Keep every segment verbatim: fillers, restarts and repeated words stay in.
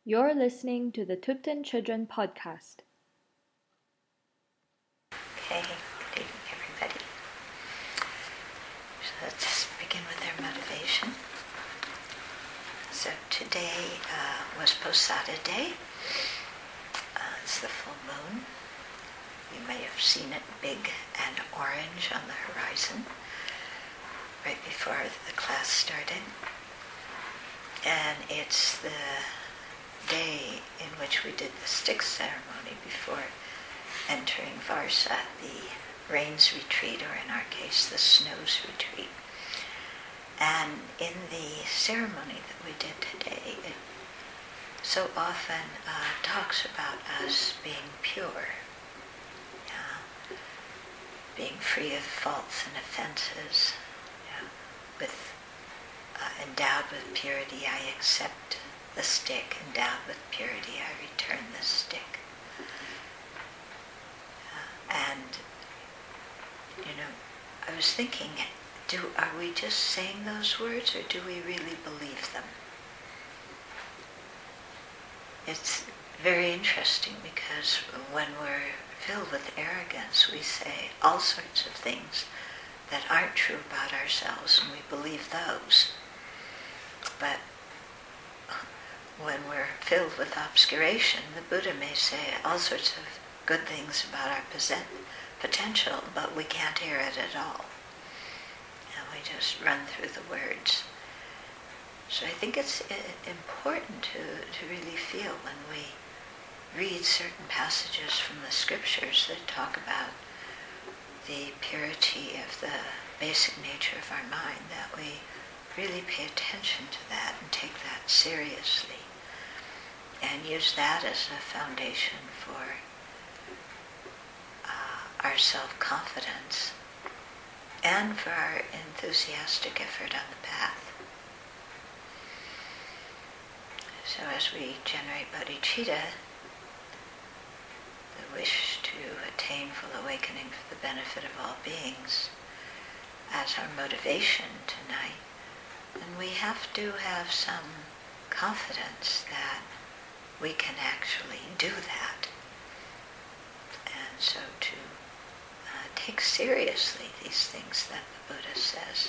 You're listening to the Tuten Children Podcast. Okay, good evening, everybody. So let's begin with our motivation. So today uh, was Posada Day. Uh, it's the full moon. You may have seen it big and orange on the horizon right before the class started. And it's the day in which we did the stick ceremony before entering Varsa, the rains retreat, or in our case, the snows retreat. And in the ceremony that we did today, it so often uh, talks about us being pure, yeah, being free of faults and offenses, yeah, with uh, endowed with purity, I accept the stick. Endowed with purity, I return the stick. Uh, and, you know, I was thinking, do are we just saying those words, or do we really believe them? It's very interesting because when we're filled with arrogance, we say all sorts of things that aren't true about ourselves, and we believe those. But when we're filled with obscuration, the Buddha may say all sorts of good things about our potential, but we can't hear it at all. And we just run through the words. So I think it's important to, to really feel when we read certain passages from the scriptures that talk about the purity of the basic nature of our mind, that we really pay attention to that and take that seriously and use that as a foundation for uh, our self-confidence and for our enthusiastic effort on the path. So as we generate bodhicitta, the wish to attain full awakening for the benefit of all beings, as our motivation tonight, and we have to have some confidence that we can actually do that. And so to uh, take seriously these things that the Buddha says.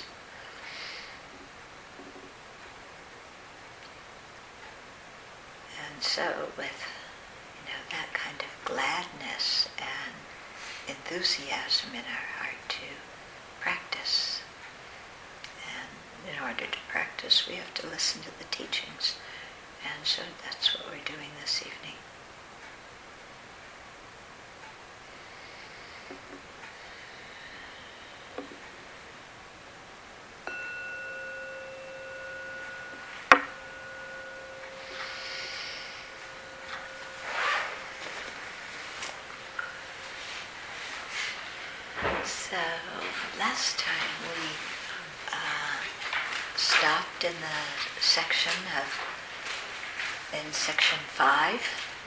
And so with, you know, that kind of gladness and enthusiasm in our heart to practice. And in order to practice, we have to listen to the teachings. And so that's what we're doing this evening. So last time we uh, stopped in the section of, in section five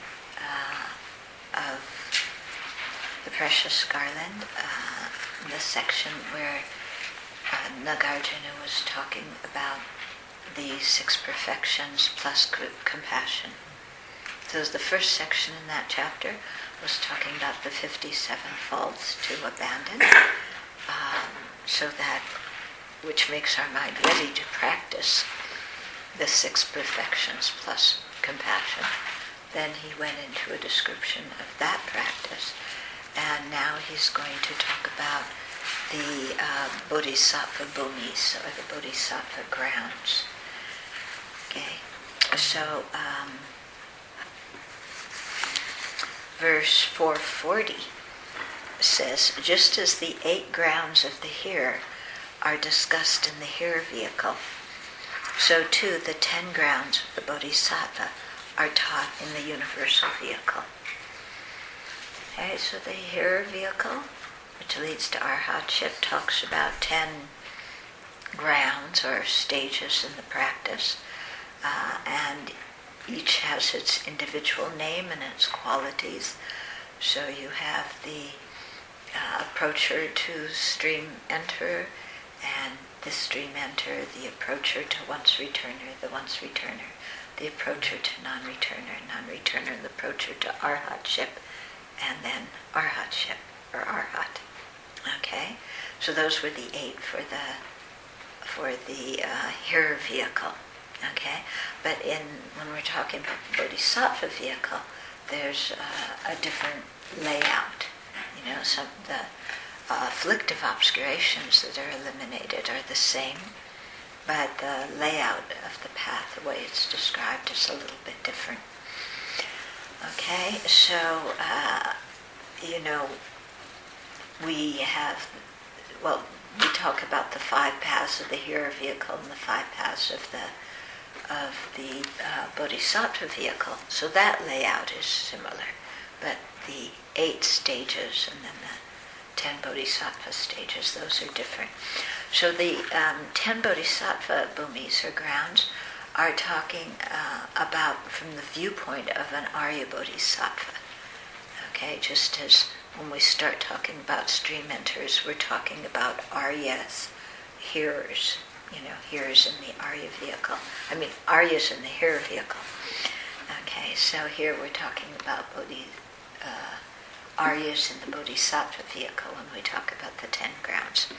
uh, of the Precious Garland, uh, the section where uh, Nagarjuna was talking about the six perfections plus compassion. So the first section in that chapter was talking about the fifty-seven faults to abandon, um, so that, which makes our mind ready to practice the six perfections plus compassion. Then he went into a description of that practice, and now he's going to talk about the uh, bodhisattva bhumis, or the bodhisattva grounds. Okay, so um, verse four forty says, just as the eight grounds of the hearer are discussed in the hearer vehicle, so too the ten grounds of the bodhisattva are taught in the universal vehicle. Okay, so the hearer vehicle, which leads to arhatship, talks about ten grounds or stages in the practice, uh, and each has its individual name and its qualities. So you have the uh, approacher to stream enter, and the stream enter, the approacher to once returner, the once returner, the approacher to non-returner, non-returner, the approacher to arhatship, and then arhatship, or arhat. Okay? So those were the eight for the for the uh, hearer vehicle. Okay? But in when we're talking about the bodhisattva vehicle, there's uh, a different layout. You know, some the uh, afflictive obscurations that are eliminated are the same, but the layout of the path, the way it's described, is a little bit different. Okay, so, uh, you know, we have, well, we talk about the five paths of the hearer vehicle and the five paths of the of the uh, bodhisattva vehicle. So that layout is similar, but the eight stages and then the ten bodhisattva stages, those are different. So the um, ten bodhisattva bhumis, or grounds, are talking uh, about from the viewpoint of an Arya bodhisattva. Okay, just as when we start talking about stream enters, we're talking about Aryas, hearers, you know, hearers in the Arya vehicle. I mean, Aryas in the hearer vehicle. Okay, so here we're talking about Bodhi, uh, Aryas in the bodhisattva vehicle when we talk about the ten grounds.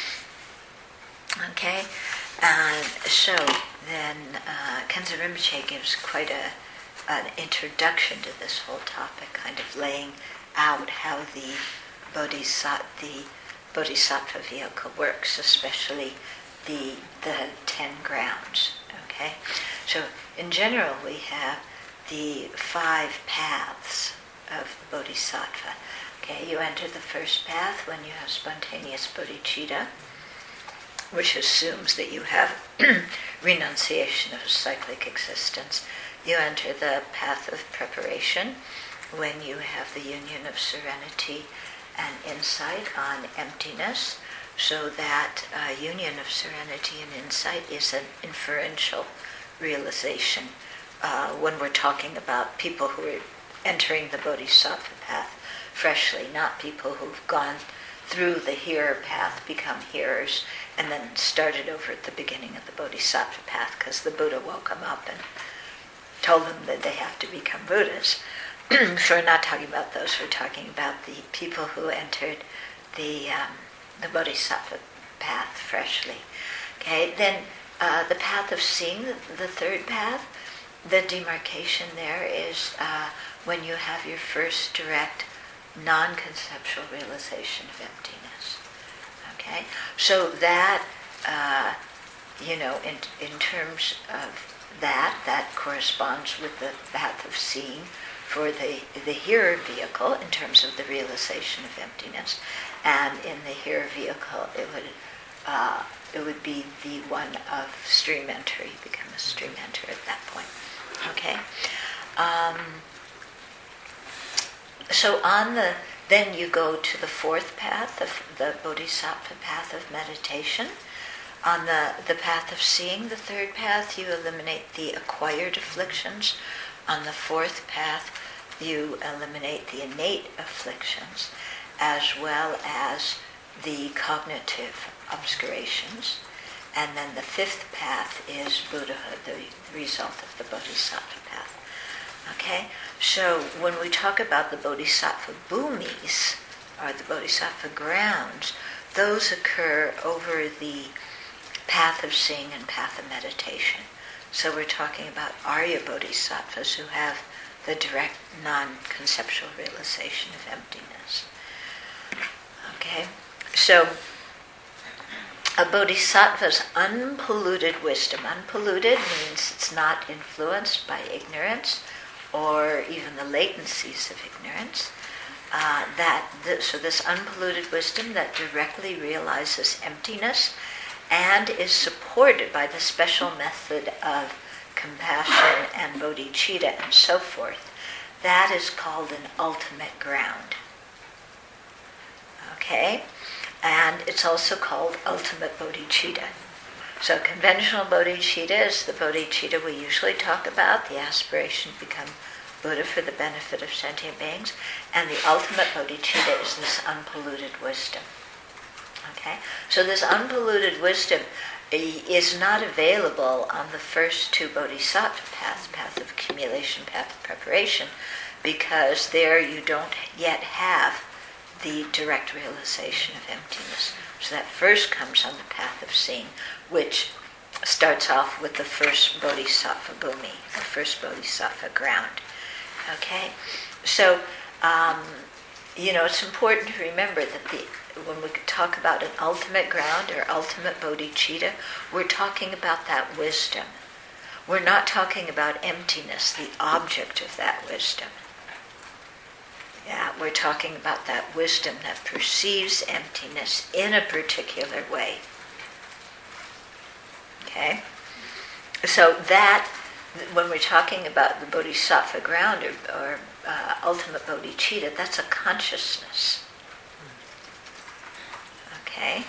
Okay, and so then uh, Khenzo Rinpoche gives quite a an introduction to this whole topic, kind of laying out how the bodhisattva, the bodhisattva vehicle works, especially the the ten grounds. Okay, so in general we have the five paths of the bodhisattva. Okay, you enter the first path when you have spontaneous bodhicitta, which assumes that you have renunciation of cyclic existence. You enter the path of preparation when you have the union of serenity and insight on emptiness, so that uh, union of serenity and insight is an inferential realization. Uh, when we're talking about people who are entering the bodhisattva path freshly, not people who've gone through the hearer path, become hearers, and then started over at the beginning of the bodhisattva path because the Buddha woke them up and told them that they have to become Buddhas. So we're not talking about those, we're talking about the people who entered the um, the bodhisattva path freshly. Okay, then uh, the path of seeing, the, the third path, the demarcation there is uh, when you have your first direct non-conceptual realization of emptiness. Okay, so that, uh, you know, in in terms of that, that corresponds with the path of seeing for the, the hearer vehicle in terms of the realization of emptiness. And in the hearer vehicle, it would uh, it would be the one of stream enter. You become a stream enter at that point. Okay. Um, so on the then you go to the fourth path, of the bodhisattva path of meditation. On the, the path of seeing, the third path, you eliminate the acquired afflictions. On the fourth path, you eliminate the innate afflictions, as well as the cognitive obscurations. And then the fifth path is Buddhahood, the result of the bodhisattva path. Okay? So when we talk about the bodhisattva bhumis, or the bodhisattva grounds, those occur over the path of seeing and path of meditation. So we're talking about Arya bodhisattvas who have the direct non-conceptual realization of emptiness. Okay? So a bodhisattva's unpolluted wisdom, unpolluted means it's not influenced by ignorance or even the latencies of ignorance. Uh, that th- so this unpolluted wisdom that directly realizes emptiness and is supported by the special method of compassion and bodhicitta and so forth, that is called an ultimate ground. Okay? And it's also called ultimate bodhicitta. So conventional bodhicitta is the bodhicitta we usually talk about, the aspiration to become Buddha for the benefit of sentient beings, and the ultimate bodhicitta is this unpolluted wisdom. Okay? So this unpolluted wisdom is not available on the first two bodhisattva paths, path of accumulation, path of preparation, because there you don't yet have the direct realization of emptiness. So that first comes on the path of seeing, which starts off with the first bodhisattva bhumi, the first bodhisattva ground. Okay? So, um, you know, it's important to remember that the when we talk about an ultimate ground or ultimate bodhicitta, we're talking about that wisdom. We're not talking about emptiness, the object of that wisdom. Yeah, we're talking about that wisdom that perceives emptiness in a particular way. Okay? So that, when we're talking about the bodhisattva ground or, or uh, ultimate bodhicitta, that's a consciousness. Okay?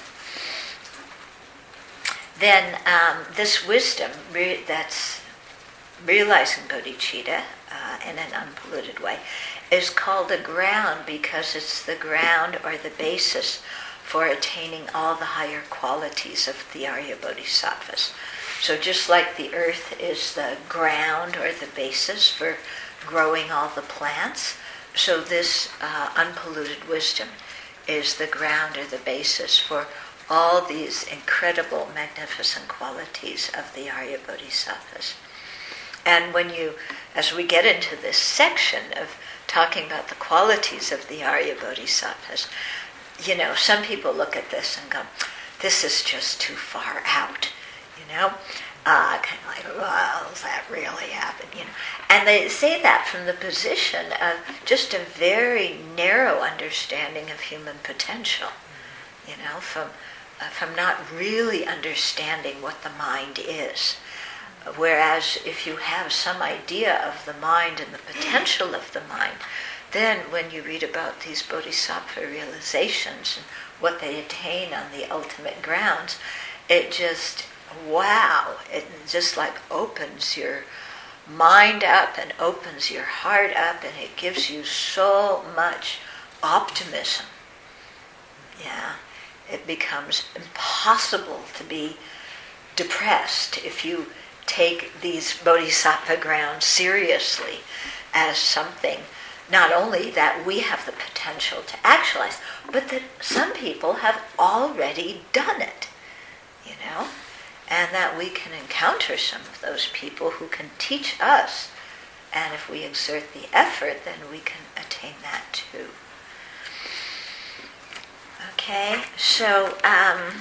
Then um, this wisdom re- that's realizing bodhicitta uh, in an unpolluted way is called a ground because it's the ground or the basis for attaining all the higher qualities of the Arya Bodhisattvas. So just like the earth is the ground or the basis for growing all the plants, so this uh, unpolluted wisdom is the ground or the basis for all these incredible, magnificent qualities of the Arya Bodhisattvas. And when you, as we get into this section of talking about the qualities of the Arya Bodhisattvas, you know, some people look at this and go, this is just too far out, you know? Uh, kind of like, well, does that really happen, you know? And they say that from the position of just a very narrow understanding of human potential, you know, from uh, from not really understanding what the mind is. Whereas if you have some idea of the mind and the potential of the mind, then when you read about these bodhisattva realizations and what they attain on the ultimate grounds, it just, wow, it just like opens your mind up and opens your heart up, and it gives you so much optimism. Yeah, it becomes impossible to be depressed if you take these bodhisattva grounds seriously as something not only that we have the potential to actualize, but that some people have already done it, you know, and that we can encounter some of those people who can teach us, and if we exert the effort, then we can attain that too. Okay, so um,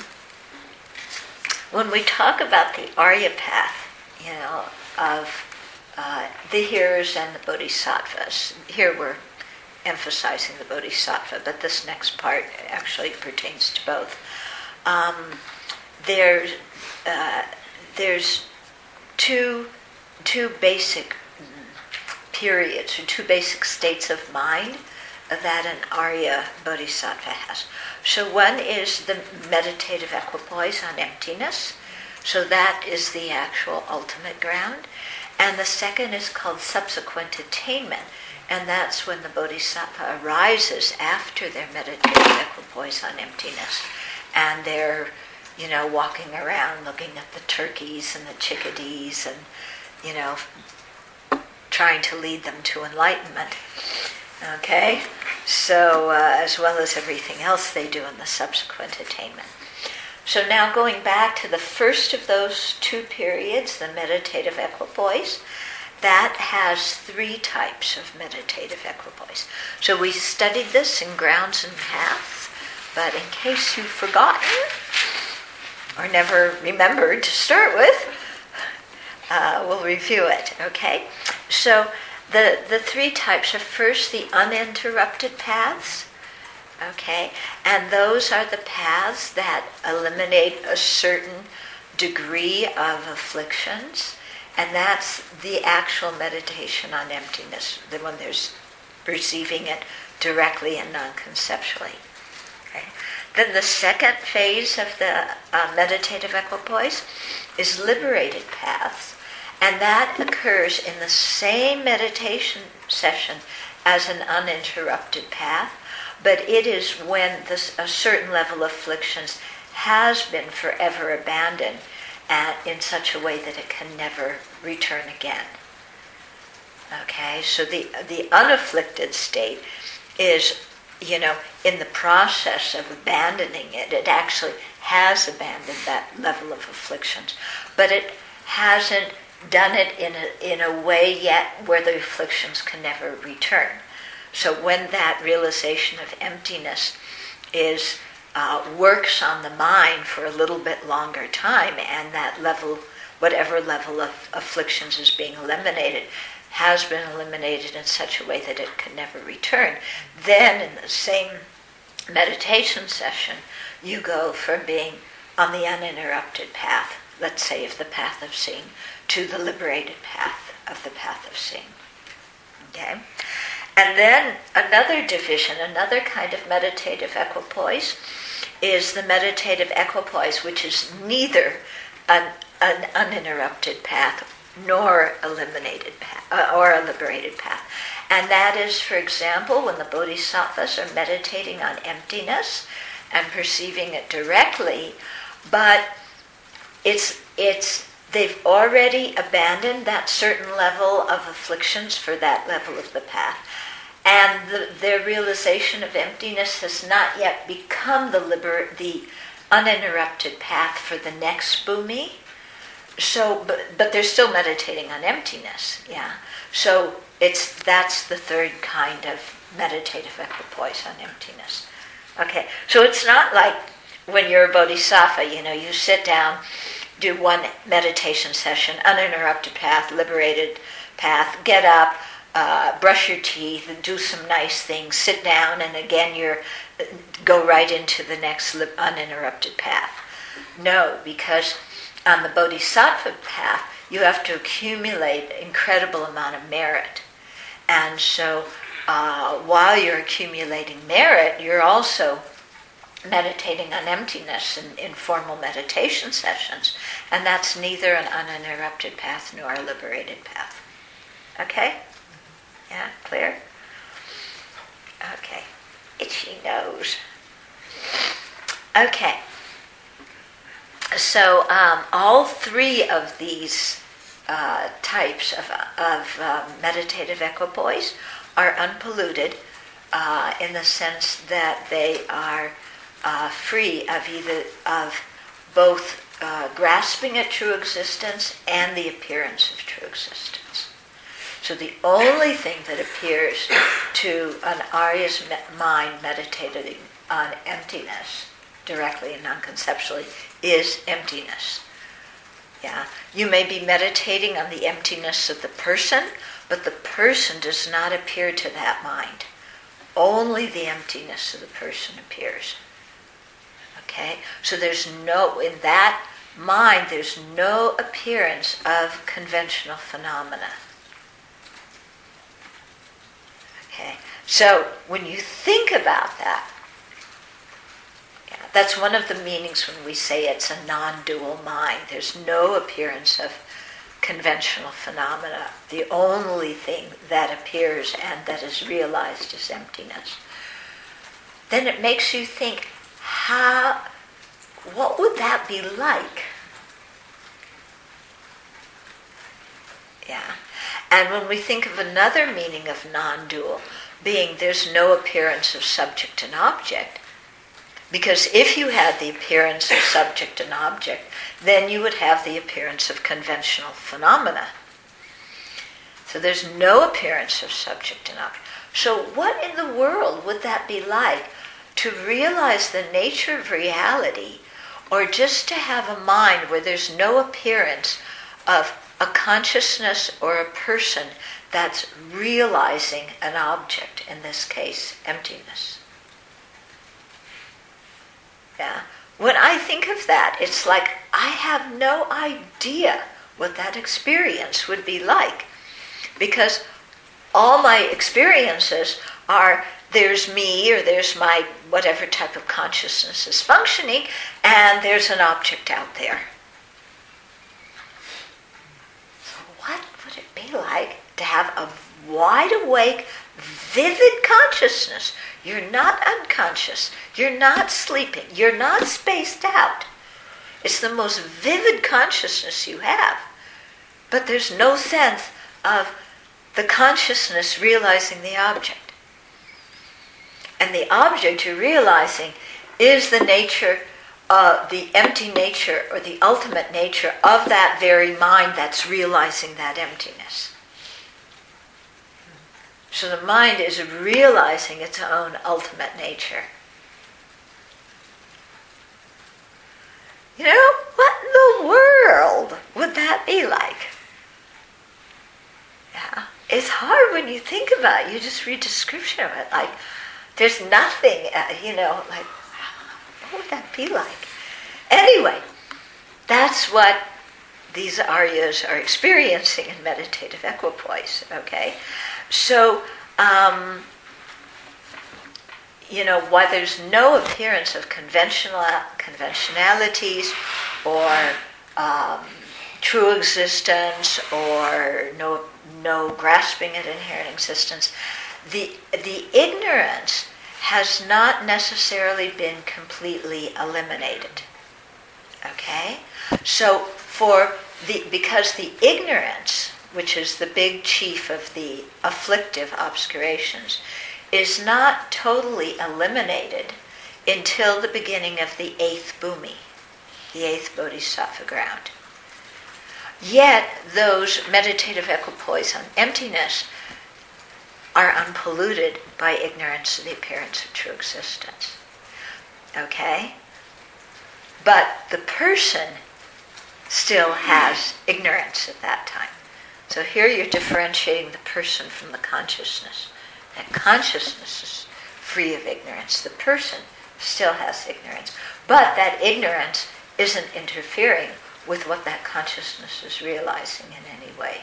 when we talk about the Arya path, you know, of uh, the hearers and the bodhisattvas, here we're emphasizing the bodhisattva, but this next part actually pertains to both. Um, there's uh, there's two two basic periods, or two basic states of mind that an Arya Bodhisattva has. So one is the meditative equipoise on emptiness. So that is the actual ultimate ground. And the second is called subsequent attainment. And that's when the Bodhisattva arises after their meditative equipoise on emptiness. And they're, you know, walking around looking at the turkeys and the chickadees and, you know, trying to lead them to enlightenment. Okay? So, uh, as well as everything else they do in the subsequent attainment. So now going back to the first of those two periods, the meditative equipoise, that has three types of meditative equipoise. So we studied this in Grounds and Paths, but in case you've forgotten or never remembered to start with, uh, we'll review it, okay? So the, the three types are first the uninterrupted paths, okay? And those are the paths that eliminate a certain degree of afflictions, and that's the actual meditation on emptiness, the one there's perceiving it directly and non-conceptually. Okay? Then the second phase of the uh, meditative equipoise is liberated paths, and that occurs in the same meditation session as an uninterrupted path, but it is when this, a certain level of afflictions has been forever abandoned, and in such a way that it can never return again. Okay, so the the unafflicted state is, you know, in the process of abandoning it, it actually has abandoned that level of afflictions, but it hasn't done it in a, in a way yet where the afflictions can never return. So when that realization of emptiness is uh, works on the mind for a little bit longer time, and that level, whatever level of afflictions is being eliminated, has been eliminated in such a way that it can never return, then in the same meditation session, you go from being on the uninterrupted path, let's say of the path of seeing, to the liberated path of the path of seeing. Okay? And then another division, another kind of meditative equipoise, is the meditative equipoise, which is neither an, an uninterrupted path nor eliminated path, uh, or a liberated path. And that is, for example, when the bodhisattvas are meditating on emptiness and perceiving it directly, but it's it's they've already abandoned that certain level of afflictions for that level of the path. And the, their realization of emptiness has not yet become the liber- the uninterrupted path for the next bhumi. So, but, but they're still meditating on emptiness, yeah. So it's that's the third kind of meditative equipoise on emptiness. Okay, so it's not like when you're a bodhisattva, you know, you sit down, do one meditation session, uninterrupted path, liberated path, get up, uh, brush your teeth, and do some nice things, sit down, and again you're go right into the next li- uninterrupted path. No, because on the bodhisattva path, you have to accumulate an incredible amount of merit. And so uh, while you're accumulating merit, you're also meditating on emptiness in, in formal meditation sessions. And that's neither an uninterrupted path nor a liberated path. Okay? Yeah, clear? Okay. Itchy nose. Okay. So um, all three of these uh, types of, of uh, meditative equipoise are unpolluted uh, in the sense that they are uh, free of either of both uh, grasping at true existence and the appearance of true existence. So the only thing that appears to an Arya's mind meditating on emptiness, directly and non-conceptually, is emptiness. Yeah, you may be meditating on the emptiness of the person, but the person does not appear to that mind. Only the emptiness of the person appears. Okay, so there's no, in that mind, there's no appearance of conventional phenomena. Okay, so when you think about that, that's one of the meanings when we say it's a non-dual mind. There's no appearance of conventional phenomena. The only thing that appears and that is realized is emptiness. Then it makes you think, how, what would that be like? Yeah. And when we think of another meaning of non-dual, being there's no appearance of subject and object, because if you had the appearance of subject and object, then you would have the appearance of conventional phenomena. So there's no appearance of subject and object. So what in the world would that be like to realize the nature of reality, or just to have a mind where there's no appearance of a consciousness or a person that's realizing an object, in this case, emptiness? Yeah. When I think of that, it's like I have no idea what that experience would be like, because all my experiences are there's me, or there's my whatever type of consciousness is functioning, and there's an object out there. So what would it be like to have a wide awake, vivid consciousness? You're not unconscious. You're not sleeping. You're not spaced out. It's the most vivid consciousness you have. But there's no sense of the consciousness realizing the object. And the object you're realizing is the nature, uh, the empty nature or the ultimate nature of that very mind that's realizing that emptiness. So the mind is realizing its own ultimate nature. You know, what in the world would that be like? Yeah, it's hard when you think about it. You just read description of it, like there's nothing, uh, you know, like what would that be like? Anyway, that's what these aryas are experiencing in meditative equipoise, okay? So, um, you know, why there's no appearance of conventional conventionalities or um, true existence or no no grasping at inherent existence, the the ignorance has not necessarily been completely eliminated. Okay? So for the because the ignorance, which is the big chief of the afflictive obscurations, is not totally eliminated until the beginning of the eighth bhumi, the eighth bodhisattva ground. Yet those meditative equipoise on emptiness are unpolluted by ignorance of the appearance of true existence. Okay? But the person still has ignorance at that time. So here you're differentiating the person from the consciousness. That consciousness is free of ignorance. The person still has ignorance. But that ignorance isn't interfering with what that consciousness is realizing in any way.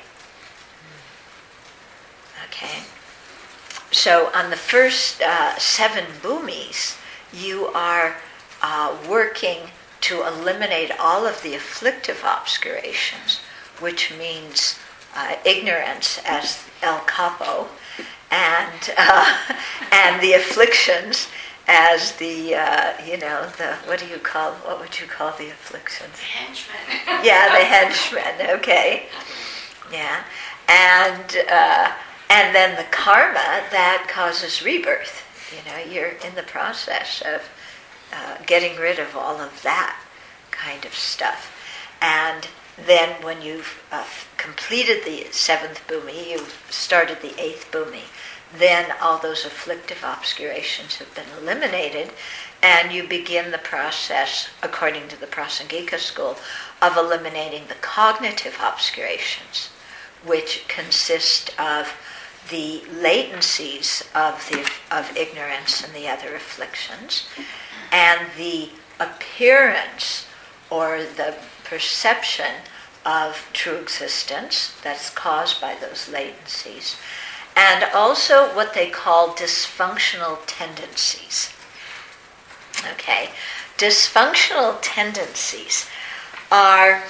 Okay? So on the first uh, seven bhumis, you are uh, working to eliminate all of the afflictive obscurations, which means uh, ignorance as El Capo, and uh, and the afflictions as the uh, you know the what do you call what would you call the afflictions? The henchmen. Yeah, the henchmen. Okay, yeah, and uh, and then the karma that causes rebirth. You know, you're in the process of uh, getting rid of all of that kind of stuff, and then when you've uh, completed the seventh bhumi, you've started the eighth bhumi, then all those afflictive obscurations have been eliminated, and you begin the process, according to the Prasangika school, of eliminating the cognitive obscurations, which consist of the latencies of the of ignorance and the other afflictions, and the appearance or the perception of true existence that's caused by those latencies, and also what they call dysfunctional tendencies. Okay, dysfunctional tendencies are,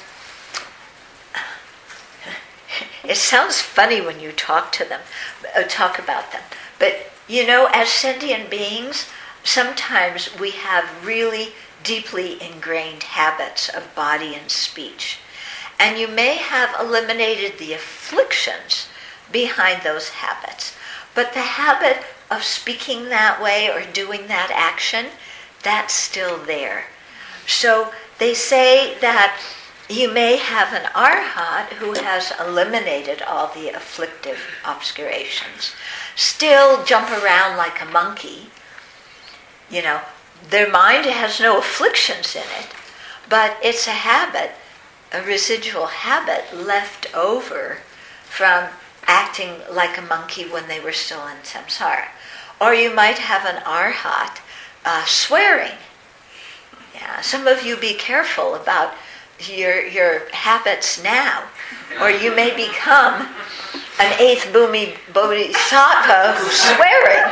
it sounds funny when you talk to them, uh, talk about them, but you know, as sentient beings, sometimes we have really deeply ingrained habits of body and speech. And you may have eliminated the afflictions behind those habits, but the habit of speaking that way or doing that action, that's still there. So they say that you may have an arhat who has eliminated all the afflictive obscurations, still jump around like a monkey. You know, their mind has no afflictions in it, but it's a habit, a residual habit left over from acting like a monkey when they were still in samsara. Or you might have an arhat uh, swearing. Yeah, some of you be careful about your your habits now, or you may become an eighth bhumi bodhisattva who's swearing.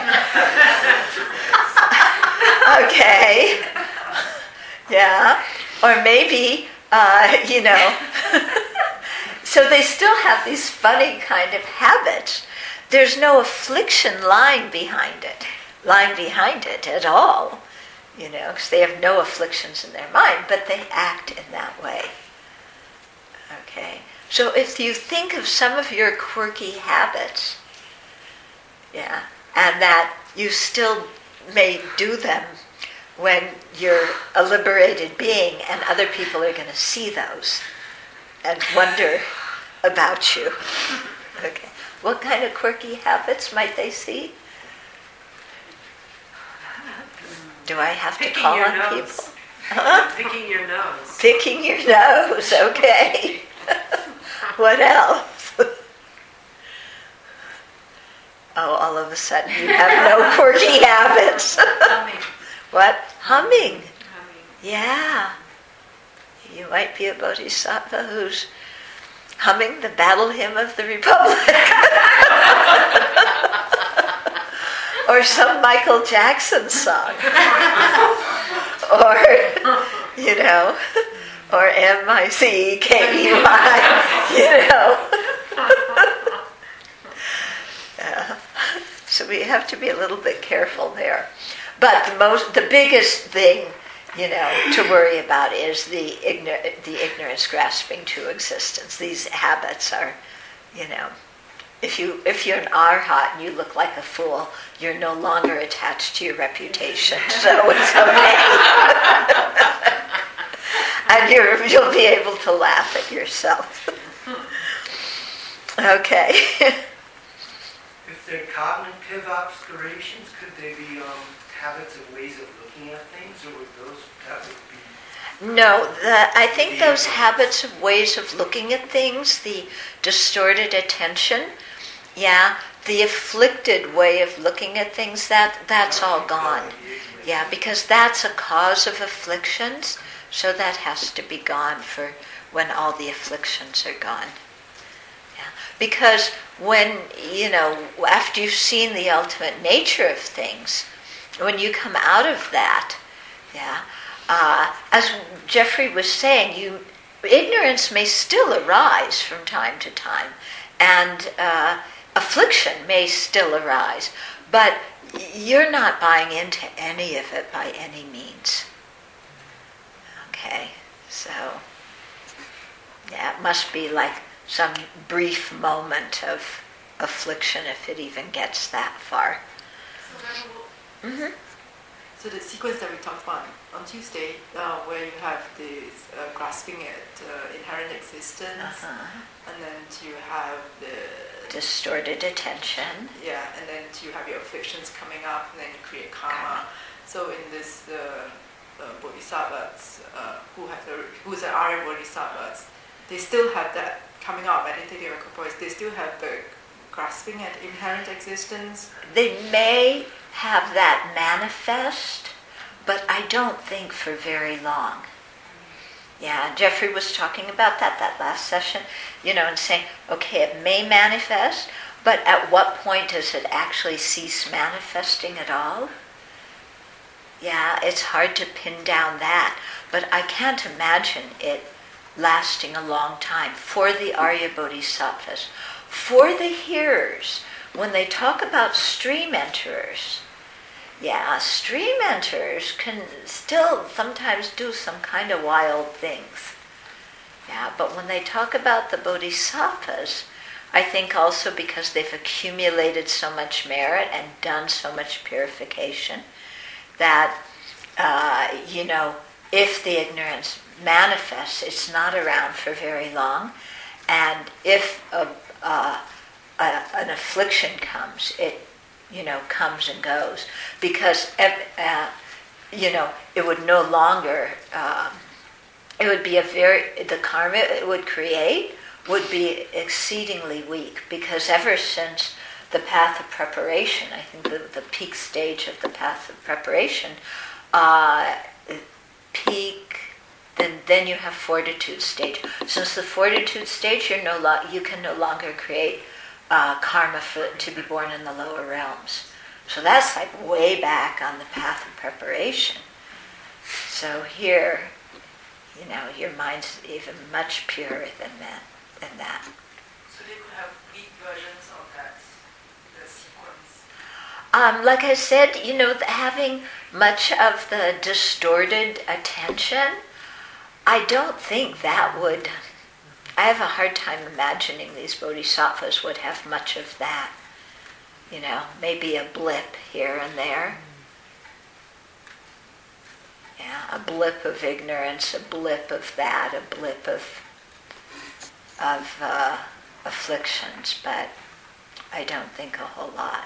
Okay, yeah, or maybe uh, you know. So they still have these funny kind of habits. There's no affliction lying behind it, lying behind it at all. you know, because they have no afflictions in their mind, but they act in that way. Okay? So if you think of some of your quirky habits, yeah, and that you still may do them when you're a liberated being and other people are going to see those and wonder about you. Okay. What kind of quirky habits might they see? Do I have Picking to call your on nose. people? Huh? Picking your nose. Picking your nose, okay. What else? Oh, all of a sudden you have no quirky habits. Humming. What? Humming. Humming. Yeah. You might be a bodhisattva who's humming the battle hymn of the Republic. Or some Michael Jackson song. Or, you know, or M I C K E Y, you know. Yeah. So we have to be a little bit careful there. But the most, the biggest thing, you know, to worry about is the ignor- the ignorance grasping to existence. These habits are, you know, if you if you're an arhat and you look like a fool, you're no longer attached to your reputation, so it's okay. And you're, you'll be able to laugh at yourself. Okay. If they're cognitive obscurations, could they be um, habits of ways of looking at things, or would those, that would be... No, the, I think those habits of ways of looking at things, the distorted attention, yeah, the afflicted way of looking at things, that that's all gone. Yeah, because that's a cause of afflictions, so that has to be gone for when all the afflictions are gone. Yeah. Because when, you know, after you've seen the ultimate nature of things, when you come out of that, yeah, uh, as Jeffrey was saying, you ignorance may still arise from time to time, and uh, affliction may still arise, but you're not buying into any of it by any means. Okay, so yeah, it must be like some brief moment of affliction if it even gets that far. So, Mm-hmm. so the sequence that we talked about on Tuesday, uh, where you have this uh, grasping at uh, inherent existence, Uh-huh. and then you have the Distorted attention. yeah, and then you have your afflictions coming up, and then you create karma. Karma. So in this uh, uh, bodhisattvas uh, who has a who's an Arya bodhisattvas, they still have that coming up. I didn't take the corporeals. They still have the grasping at inherent existence. They may have that manifest, but I don't think for very long. Yeah, Jeffrey was talking about that that last session, you know, and saying, okay, it may manifest, but at what point does it actually cease manifesting at all? Yeah, it's hard to pin down that, but I can't imagine it lasting a long time for the Arya Bodhisattvas. For the hearers, when they talk about stream enterers, yeah, stream enterers can still sometimes do some kind of wild things. Yeah, but when they talk about the bodhisattvas, I think also because they've accumulated so much merit and done so much purification, that, uh, you know, if the ignorance manifests, it's not around for very long. And if a, uh, a, an affliction comes, it you know, comes and goes, because, uh, you know, it would no longer, um, it would be a very, the karma it would create would be exceedingly weak, because ever since the path of preparation, I think the, the peak stage of the path of preparation, uh, peak, then then you have fortitude stage. Since the fortitude stage, you're no lo- you can no longer create Uh, karma for, to be born in the lower realms. So that's like way back on the path of preparation. So here, you know, your mind's even much purer than that. Than that. So they could have weak versions of that the sequence. um, like I said, you know, having much of the distorted attention, I don't think that would, I have a hard time imagining these bodhisattvas would have much of that. You know, maybe a blip here and there. Yeah, a blip of ignorance, a blip of that, a blip of of uh, afflictions, but I don't think a whole lot.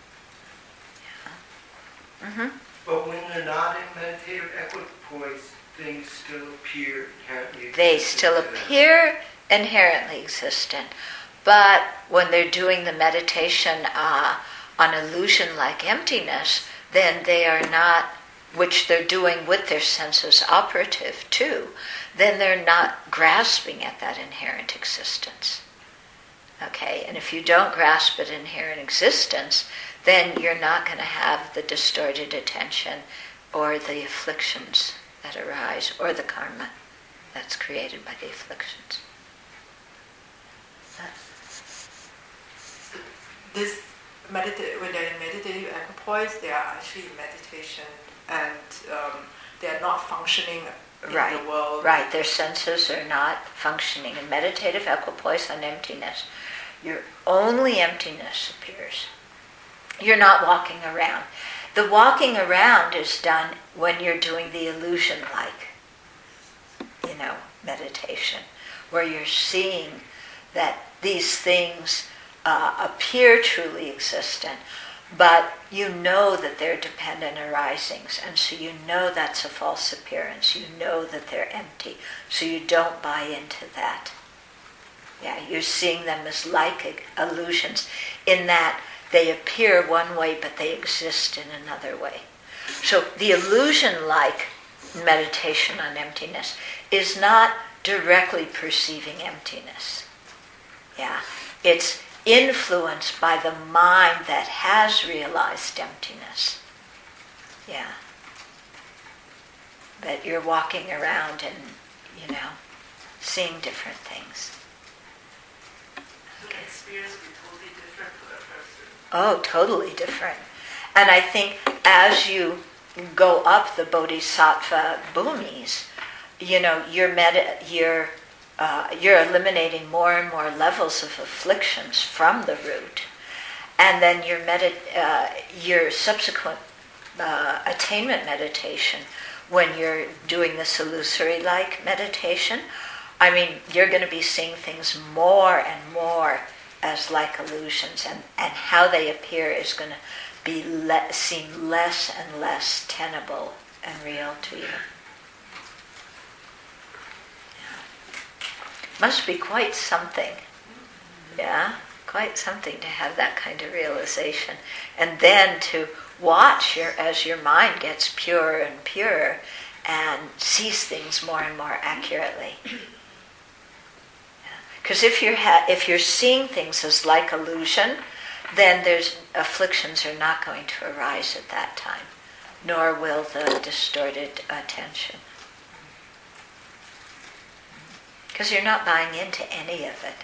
Yeah. Mm-hmm. But when they're not in meditative equipoise, things still appear inherently. They still appear inherently existent, but when they're doing the meditation uh, on illusion like emptiness, then they are not, which they're doing with their senses operative too, then they're not grasping at that inherent existence. Okay, and if you don't grasp at inherent existence, then you're not going to have the distorted attention or the afflictions that arise, or the karma that's created by the afflictions. This medita- when they're in meditative equipoise, they are actually in meditation, and um, they are not functioning in Right, the world. right. Their senses are not functioning. In meditative equipoise on emptiness, your only emptiness appears. You're not walking around. The walking around is done when you're doing the illusion-like, you know, meditation, where you're seeing that these things uh, appear truly existent, but you know that they're dependent arisings, and so you know that's a false appearance. You know that they're empty, so you don't buy into that. Yeah, you're seeing them as like illusions in that they appear one way, but they exist in another way. So the illusion-like meditation on emptiness is not directly perceiving emptiness. Yeah, it's influenced by the mind that has realized emptiness. Yeah. That you're walking around and, you know, seeing different things. So the experience will be totally different for the person. Oh, totally different. And I think as you go up the bodhisattva bhumis, you know, you're med- you're uh, you're eliminating more and more levels of afflictions from the root, and then your medit uh, your subsequent uh, attainment meditation, when you're doing this illusory-like meditation, I mean, you're going to be seeing things more and more as like illusions, and, and how they appear is going to be le- seem less and less tenable and real to you. Yeah. Must be quite something. Yeah, quite something to have that kind of realization, and then to watch your as your mind gets purer and purer and sees things more and more accurately. Because if you're ha- if you're seeing things as like illusion, then there's afflictions are not going to arise at that time, nor will the distorted attention. Because you're not buying into any of it.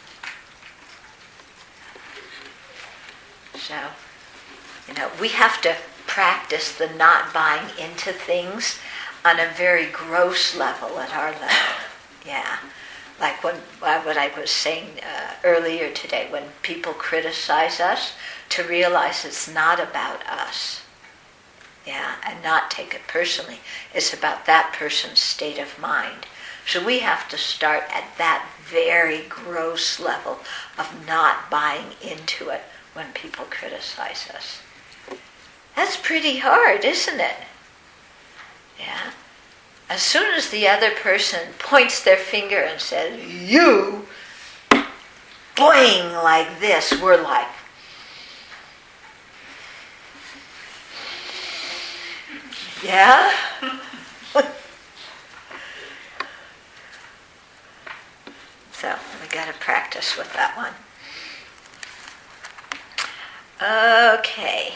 So, you know, we have to practice the not buying into things on a very gross level at our level. Yeah. Like when uh, what I was saying uh, earlier today, when people criticize us, to realize it's not about us. Yeah, and not take it personally. It's about that person's state of mind. So we have to start at that very gross level of not buying into it when people criticize us. That's pretty hard, isn't it? Yeah. As soon as the other person points their finger and says, "You," boing, like this, we're like, yeah? So, we got to practice with that one. Okay.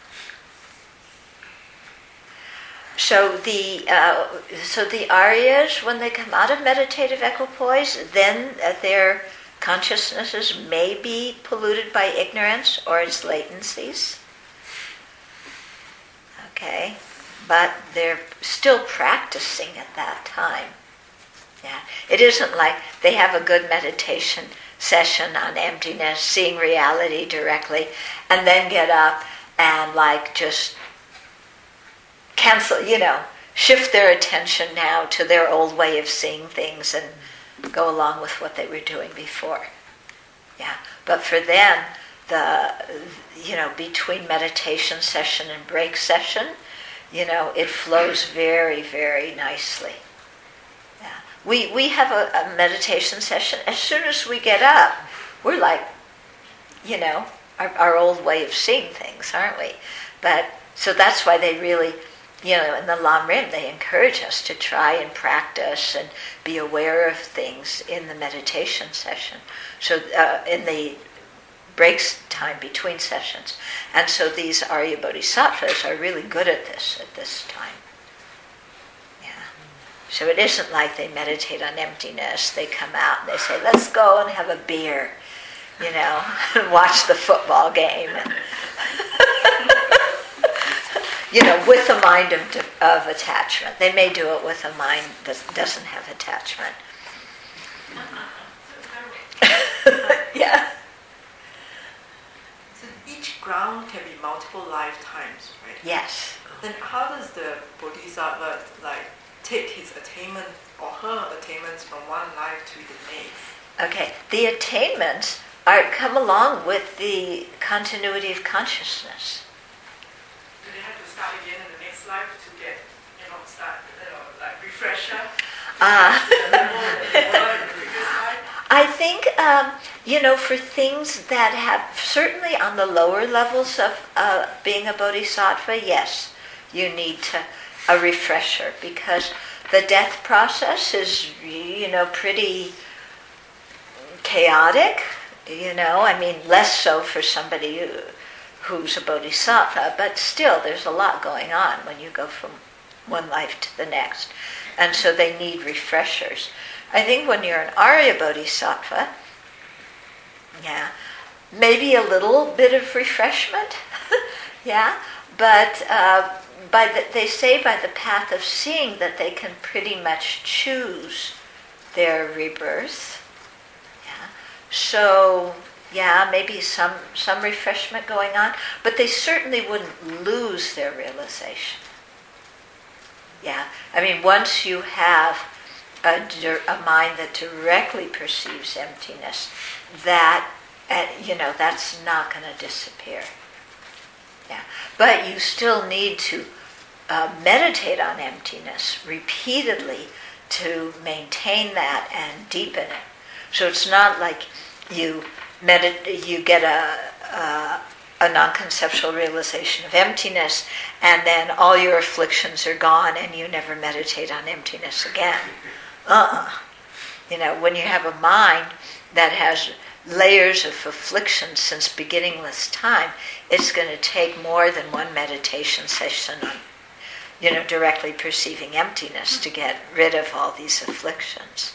So the uh, so the Aryas, when they come out of meditative equipoise, then uh, their consciousnesses may be polluted by ignorance or its latencies. okay? But they're still practicing at that time. Yeah, it isn't like they have a good meditation session on emptiness, seeing reality directly, and then get up and like just cancel, you know, shift their attention now to their old way of seeing things and go along with what they were doing before. Yeah, but for them, the, you know, between meditation session and break session, you know, it flows very, very nicely. Yeah, we we have a, a meditation session. As soon as we get up, we're like, you know, our, our old way of seeing things, aren't we? But so that's why they really, you know, in the Lam Rim, they encourage us to try and practice and be aware of things in the meditation session. So uh, in the breaks time between sessions. And so these Arya Bodhisattvas are really good at this at this time. Yeah. So it isn't like they meditate on emptiness. They come out and they say, let's go and have a beer, you know, and watch the football game. And you know, with a mind of, of attachment. They may do it with a mind that doesn't have attachment. Yeah. So each ground can be multiple lifetimes, right? Yes. Then how does the Bodhisattva like take his attainment or her attainments from one life to the next? Okay. The attainments are come along with the continuity of consciousness. Do they have to start again in the next life to get, you know, start, you know, like refresher? Uh, Uh, I think, um, you know, for things that have, certainly on the lower levels of uh, being a bodhisattva, yes, you need to, a refresher, because the death process is, you know, pretty chaotic, you know, I mean, less so for somebody who, who's a bodhisattva, but still there's a lot going on when you go from one life to the next. And so they need refreshers. I think when you're an Arya Bodhisattva, yeah, maybe a little bit of refreshment, yeah, but uh, by the, they say by the path of seeing that they can pretty much choose their rebirth. Yeah. So, yeah, maybe some, some refreshment going on, but they certainly wouldn't lose their realization. Yeah, I mean, once you have a, a mind that directly perceives emptiness, that, uh, you know, that's not going to disappear. Yeah, but you still need to uh, meditate on emptiness repeatedly to maintain that and deepen it. So it's not like you medit- you get a, a a non-conceptual realization of emptiness, and then all your afflictions are gone and you never meditate on emptiness again. Uh-uh. You know, when you have a mind that has layers of affliction since beginningless time, it's going to take more than one meditation session on, you know, directly perceiving emptiness to get rid of all these afflictions.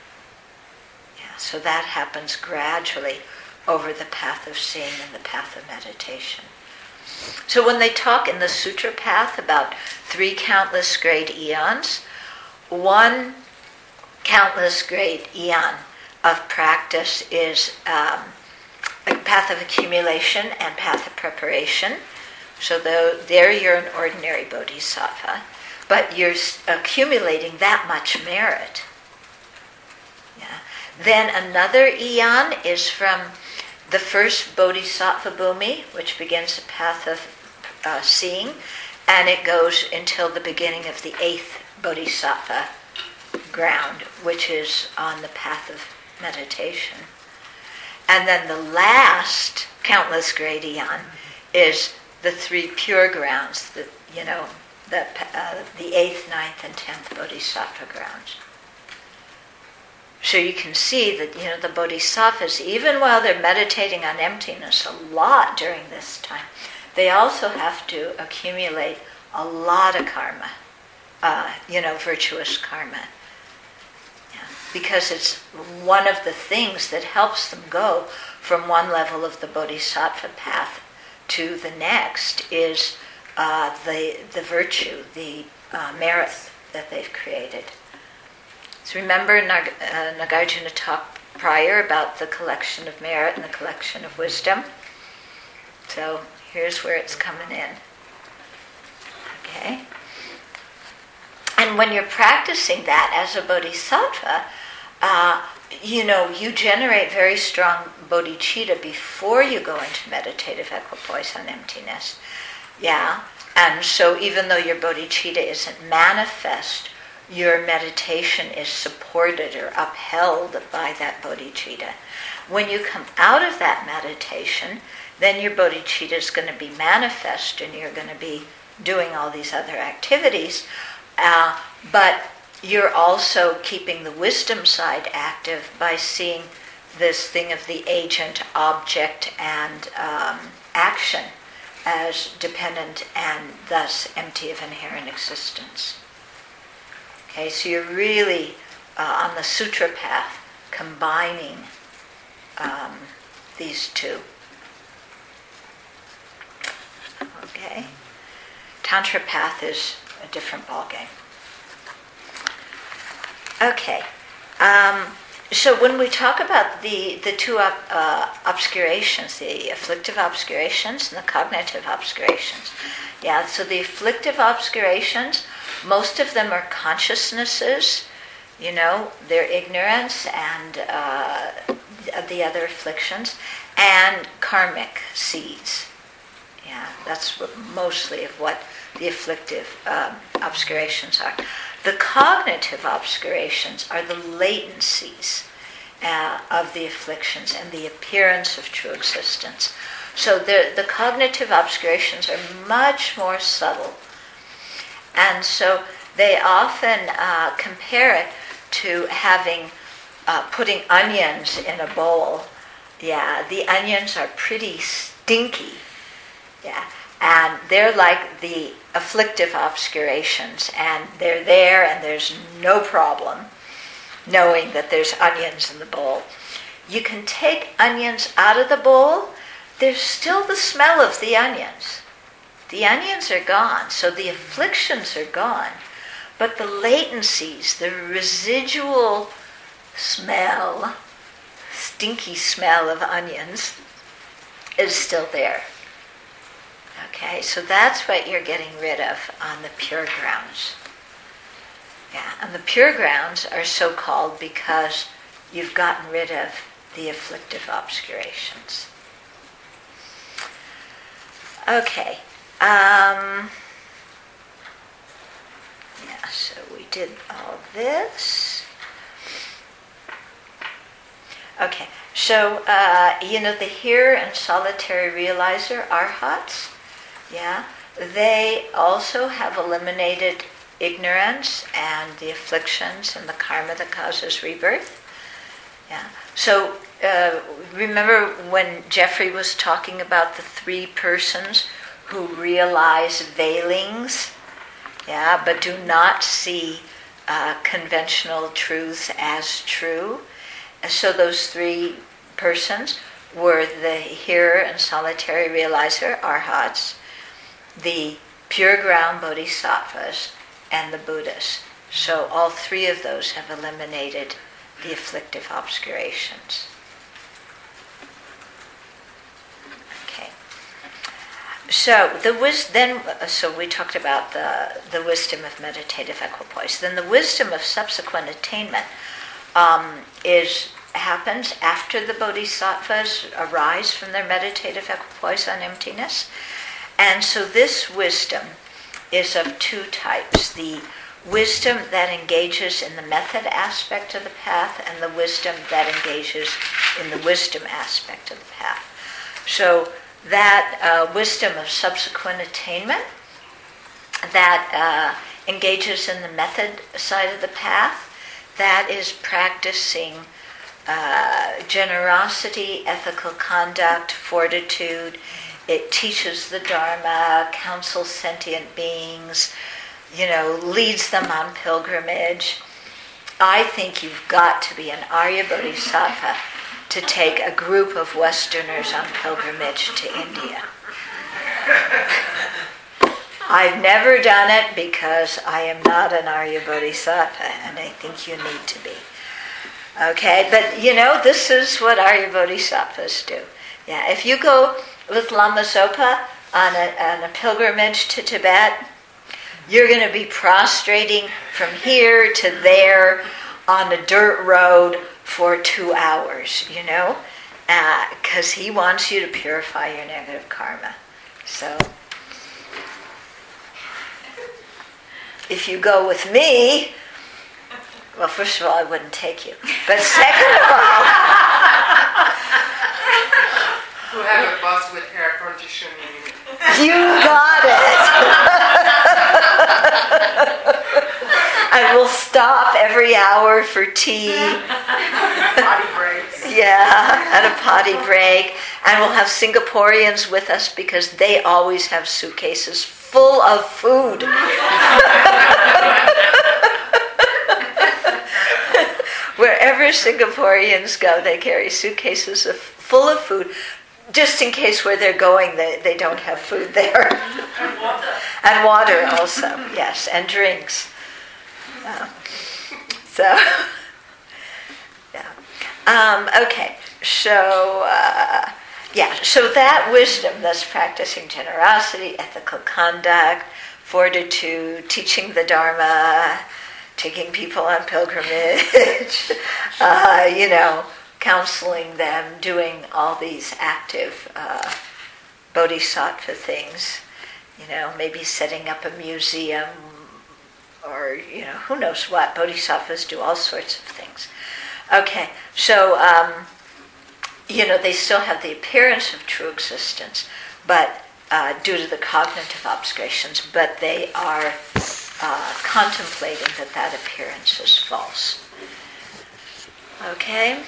Yeah, so that happens gradually over the path of seeing and the path of meditation. So when they talk in the Sutra Path about three countless great eons, one countless great eon of practice is um, a path of accumulation and path of preparation. So though there you're an ordinary bodhisattva, but you're accumulating that much merit. Yeah. Then another eon is from the first Bodhisattva Bhumi, which begins the path of uh, seeing, and it goes until the beginning of the eighth Bodhisattva ground, which is on the path of meditation. And then the last countless great eon is the three pure grounds, the, you know, the, uh, the eighth, ninth, and tenth Bodhisattva grounds. So you can see that, you know, the bodhisattvas, even while they're meditating on emptiness a lot during this time, they also have to accumulate a lot of karma, uh, you know, virtuous karma. Yeah. Because it's one of the things that helps them go from one level of the bodhisattva path to the next is uh, the, the virtue, the uh, merit that they've created. So remember Nag- uh, Nagarjuna talked prior about the collection of merit and the collection of wisdom. So here's where it's coming in. Okay? And when you're practicing that as a bodhisattva, uh, you know, you generate very strong bodhicitta before you go into meditative equipoise on emptiness. Yeah? And so even though your bodhicitta isn't manifest, your meditation is supported or upheld by that bodhicitta. When you come out of that meditation, then your bodhicitta is going to be manifest and you're going to be doing all these other activities. Uh, but you're also keeping the wisdom side active by seeing this thing of the agent, object, and um, action as dependent and thus empty of inherent existence. Okay, so you're really uh, on the sutra path combining um, these two. Okay, Tantra path is a different ballgame. Okay, um, so when we talk about the, the two ob, uh, obscurations, the afflictive obscurations and the cognitive obscurations, yeah, so the afflictive obscurations, most of them are consciousnesses, you know, their ignorance and uh, the other afflictions, and karmic seeds. Yeah, that's what, mostly of what the afflictive um, obscurations are. The cognitive obscurations are the latencies uh, of the afflictions and the appearance of true existence. So the, the cognitive obscurations are much more subtle. And so they often uh, compare it to having, uh, putting onions in a bowl. Yeah, the onions are pretty stinky. Yeah, and they're like the afflictive obscurations, and they're there and there's no problem knowing that there's onions in the bowl. You can take onions out of the bowl, there's still the smell of the onions. The onions are gone, so the afflictions are gone, but the latencies, the residual smell, stinky smell of onions is still there. Okay, so that's what you're getting rid of on the pure grounds. Yeah, and the pure grounds are so called because you've gotten rid of the afflictive obscurations. Okay, um, yeah, so we did all this. Okay, so, uh, you know, the hearer and solitary realizer, arhats, yeah, they also have eliminated ignorance and the afflictions and the karma that causes rebirth. Yeah. So uh, remember when Jeffrey was talking about the three persons who realize veilings, yeah, but do not see uh, conventional truths as true. And so those three persons were the hearer and solitary realizer, arhats, the pure ground bodhisattvas, and the Buddhas. So all three of those have eliminated the afflictive obscurations. Okay. So the wis- then so we talked about the the wisdom of meditative equipoise. Then the wisdom of subsequent attainment um, is happens after the bodhisattvas arise from their meditative equipoise on emptiness. And so this wisdom is of two types. The wisdom that engages in the method aspect of the path and the wisdom that engages in the wisdom aspect of the path. So that uh, wisdom of subsequent attainment that uh, engages in the method side of the path, that is practicing uh, generosity, ethical conduct, fortitude. It teaches the Dharma, counsels sentient beings, you know, leads them on pilgrimage. I think you've got to be an Arya Bodhisattva to take a group of Westerners on pilgrimage to India. I've never done it because I am not an Arya Bodhisattva, and I think you need to be. Okay, but you know, this is what Arya Bodhisattvas do. Yeah, if you go with Lama Zopa on a, on a pilgrimage to Tibet, you're going to be prostrating from here to there on a dirt road for two hours, you know, because uh, he wants you to purify your negative karma. So, if you go with me, well, first of all, I wouldn't take you. But second of all, who have a bus with air conditioning. You got it. And we'll stop every hour for tea. Potty breaks. Yeah, and a potty break. And we'll have Singaporeans with us because they always have suitcases full of food. Wherever Singaporeans go, they carry suitcases of, full of food, just in case where they're going they, they don't have food there. And water. And water also, yes, and drinks. Uh, so, yeah. Um, okay, so, uh, yeah, so that wisdom, that's practicing generosity, ethical conduct, fortitude, teaching the Dharma, taking people on pilgrimage, uh, you know, counseling them, doing all these active uh, bodhisattva things, you know, maybe setting up a museum or, you know, who knows what. Bodhisattvas do all sorts of things. Okay, so, um, you know, they still have the appearance of true existence, but uh, due to the cognitive obscurations, but they are uh, contemplating that that appearance is false. Okay?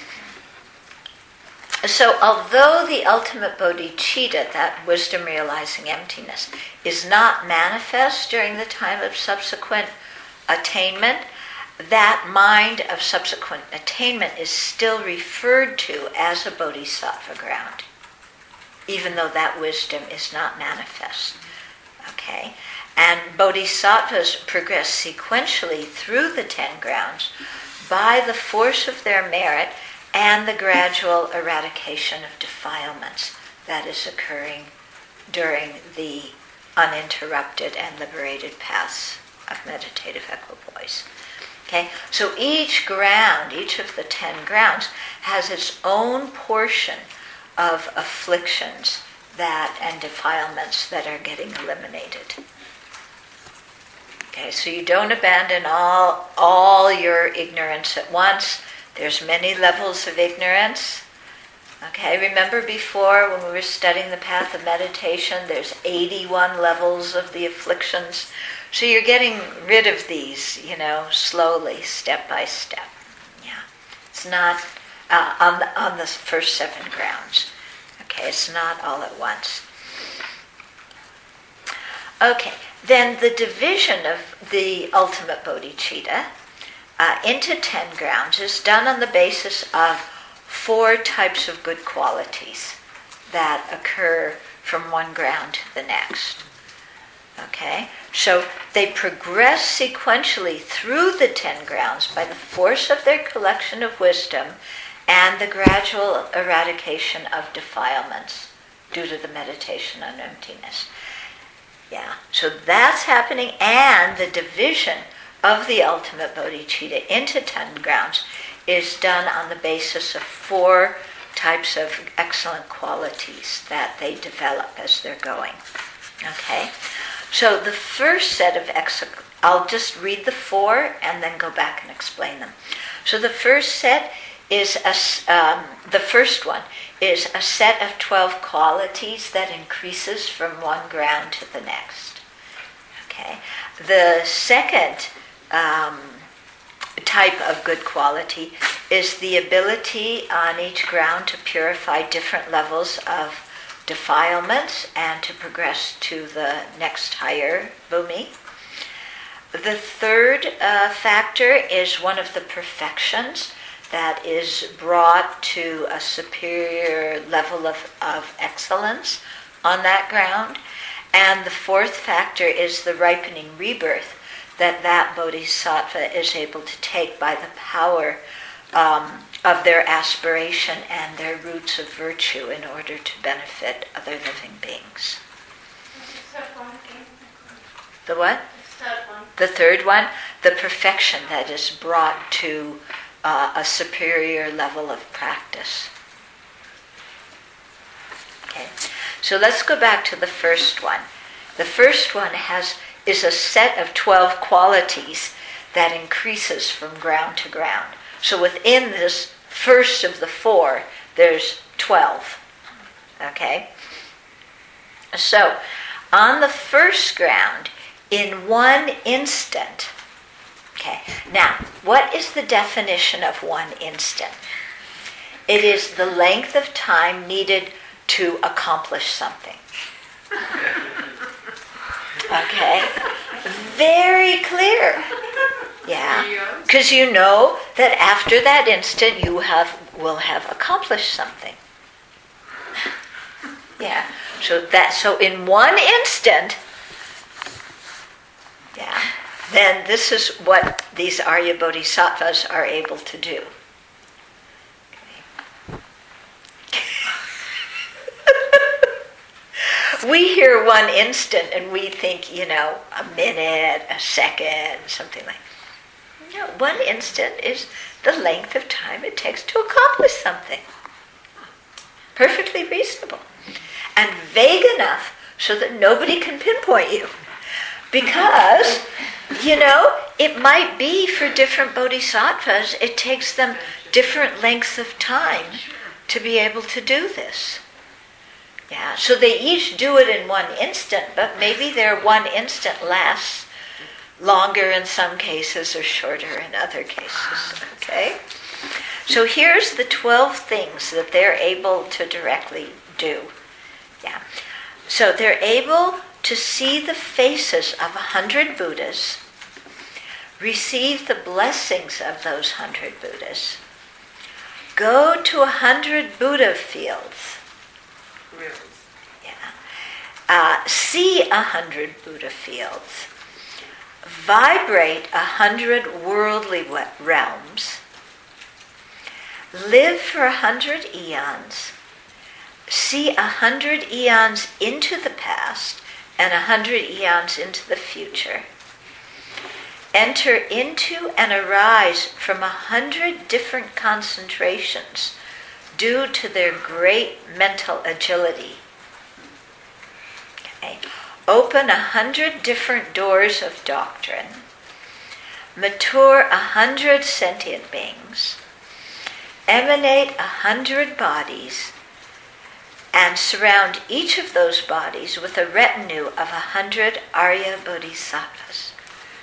So, although the ultimate bodhicitta, that wisdom realizing emptiness, is not manifest during the time of subsequent attainment, that mind of subsequent attainment is still referred to as a bodhisattva ground, even though that wisdom is not manifest. Okay? And bodhisattvas progress sequentially through the ten grounds by the force of their merit and the gradual eradication of defilements that is occurring during the uninterrupted and liberated paths of meditative equipoise. Okay, so each ground, each of the ten grounds, has its own portion of afflictions that and defilements that are getting eliminated. Okay, so you don't abandon all all your ignorance at once. There's many levels of ignorance. Okay, remember before when we were studying the path of meditation, there's eighty-one levels of the afflictions. So you're getting rid of these, you know, slowly, step by step. Yeah, it's not uh, on the on the first seven grounds. Okay, it's not all at once. Okay, then the division of the ultimate bodhicitta uh, into ten grounds is done on the basis of four types of good qualities that occur from one ground to the next. Okay, so they progress sequentially through the ten grounds by the force of their collection of wisdom and the gradual eradication of defilements due to the meditation on emptiness. Yeah, so that's happening, and the division of the ultimate bodhicitta into ten grounds is done on the basis of four types of excellent qualities that they develop as they're going. Okay? So the first set of excellent, I'll just read the four and then go back and explain them. So the first set is, a, um, the first one is a set of twelve qualities that increases from one ground to the next. Okay? The second um, type of good quality is the ability on each ground to purify different levels of defilements and to progress to the next higher bhumi. The third uh, factor is one of the perfections that is brought to a superior level of, of excellence on that ground. And the fourth factor is the ripening rebirth that that bodhisattva is able to take by the power um, of their aspiration and their roots of virtue in order to benefit other living beings. The what? The third one. The third one, the perfection that is brought to uh, a superior level of practice. Okay, so let's go back to the first one. The first one has is a set of twelve qualities that increases from ground to ground. So within this first of the four, there's twelve. Okay? So, on the first ground, in one instant, okay, now, what is the definition of one instant? It is the length of time needed to accomplish something. Okay? Very clear. Yeah. Because you know that after that instant you have will have accomplished something. Yeah. So that so in one instant, yeah, then this is what these Arya Bodhisattvas are able to do. We hear one instant and we think, you know, a minute, a second, something like that. No, one instant is the length of time it takes to accomplish something. Perfectly reasonable. And vague enough so that nobody can pinpoint you. Because, you know, it might be for different bodhisattvas, it takes them different lengths of time to be able to do this. Yeah, so they each do it in one instant, but maybe their one instant lasts longer in some cases or shorter in other cases, okay? So here's the twelve things that they're able to directly do. Yeah, so they're able to see the faces of a hundred Buddhas, receive the blessings of those hundred Buddhas, go to a hundred Buddha fields, yeah, uh, see a hundred Buddha fields, vibrate a hundred worldly realms, live for a hundred eons, see a hundred eons into the past and a hundred eons into the future, enter into and arise from a hundred different concentrations due to their great mental agility. Okay. Open a hundred different doors of doctrine, mature a hundred sentient beings, emanate a hundred bodies, and surround each of those bodies with a retinue of a hundred Arya Bodhisattvas.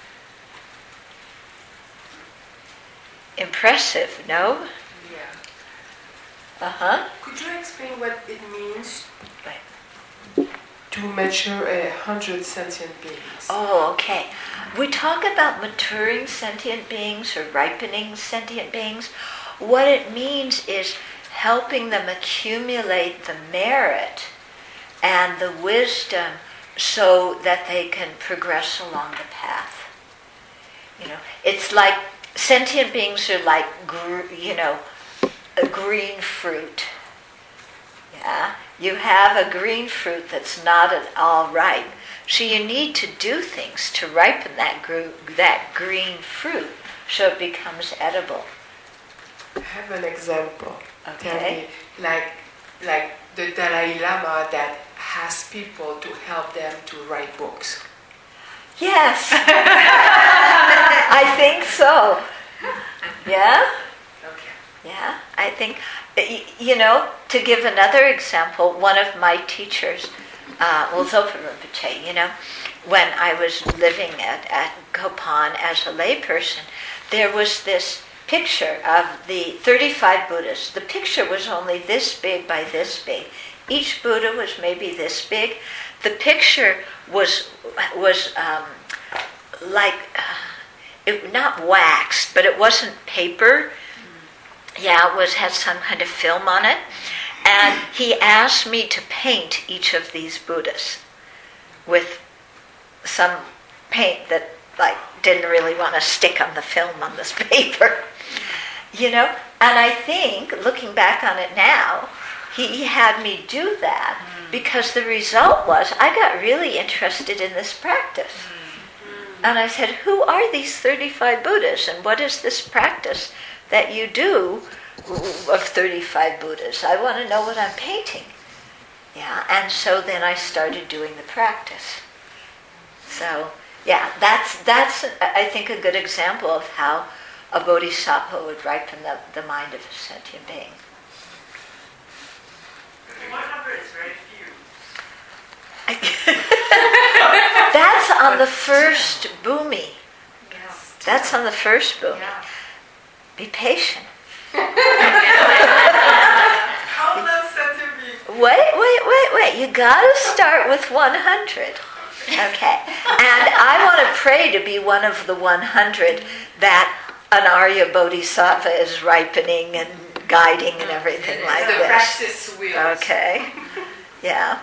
Impressive, no? Yeah. Uh-huh. Could you explain what it means Right. to mature a hundred sentient beings? Oh, okay. We talk about maturing sentient beings or ripening sentient beings. What it means is helping them accumulate the merit and the wisdom so that they can progress along the path. You know, it's like sentient beings are like, gr- you know, a green fruit. Yeah, you have a green fruit that's not at all ripe, so you need to do things to ripen that gr- that green fruit so it becomes edible. I have an example. Okay. Tell me, like, like the Dalai Lama that has people to help them to write books. Yes, I think so. Yeah. Okay. Yeah, I think, you know, to give another example, one of my teachers, uh, well, Zopa Rinpoche, you know, when I was living at, at Kopan as a layperson, there was this picture of the thirty-five Buddhas. The picture was only this big by this big. Each Buddha was maybe this big. The picture was, was um, like, uh, it not waxed, but it wasn't paper. Yeah, it was had some kind of film on it. And he asked me to paint each of these Buddhas. with some paint that like didn't really want to stick on the film on this paper, you know. And I think, looking back on it now, he had me do that mm. because the result was I got really interested in this practice. Mm. And I said, who are these thirty-five Buddhas, and what is this practice that you do of thirty-five Buddhas? I want to know what I'm painting. Yeah, and so then I started doing the practice. So, yeah, that's, that's I think, a good example of how a bodhisattva would ripen the, the mind of a sentient being. One number is very few. That's on the first bhumi. Yes. That's on the first bhumi. Yeah. Be patient. Countless sentient beings. Wait, wait, wait, wait. You gotta start with one hundred. Okay. And I want to pray to be one of the one hundred that an Arya Bodhisattva is ripening and guiding and everything like the this. practice wheels. Okay. Yeah.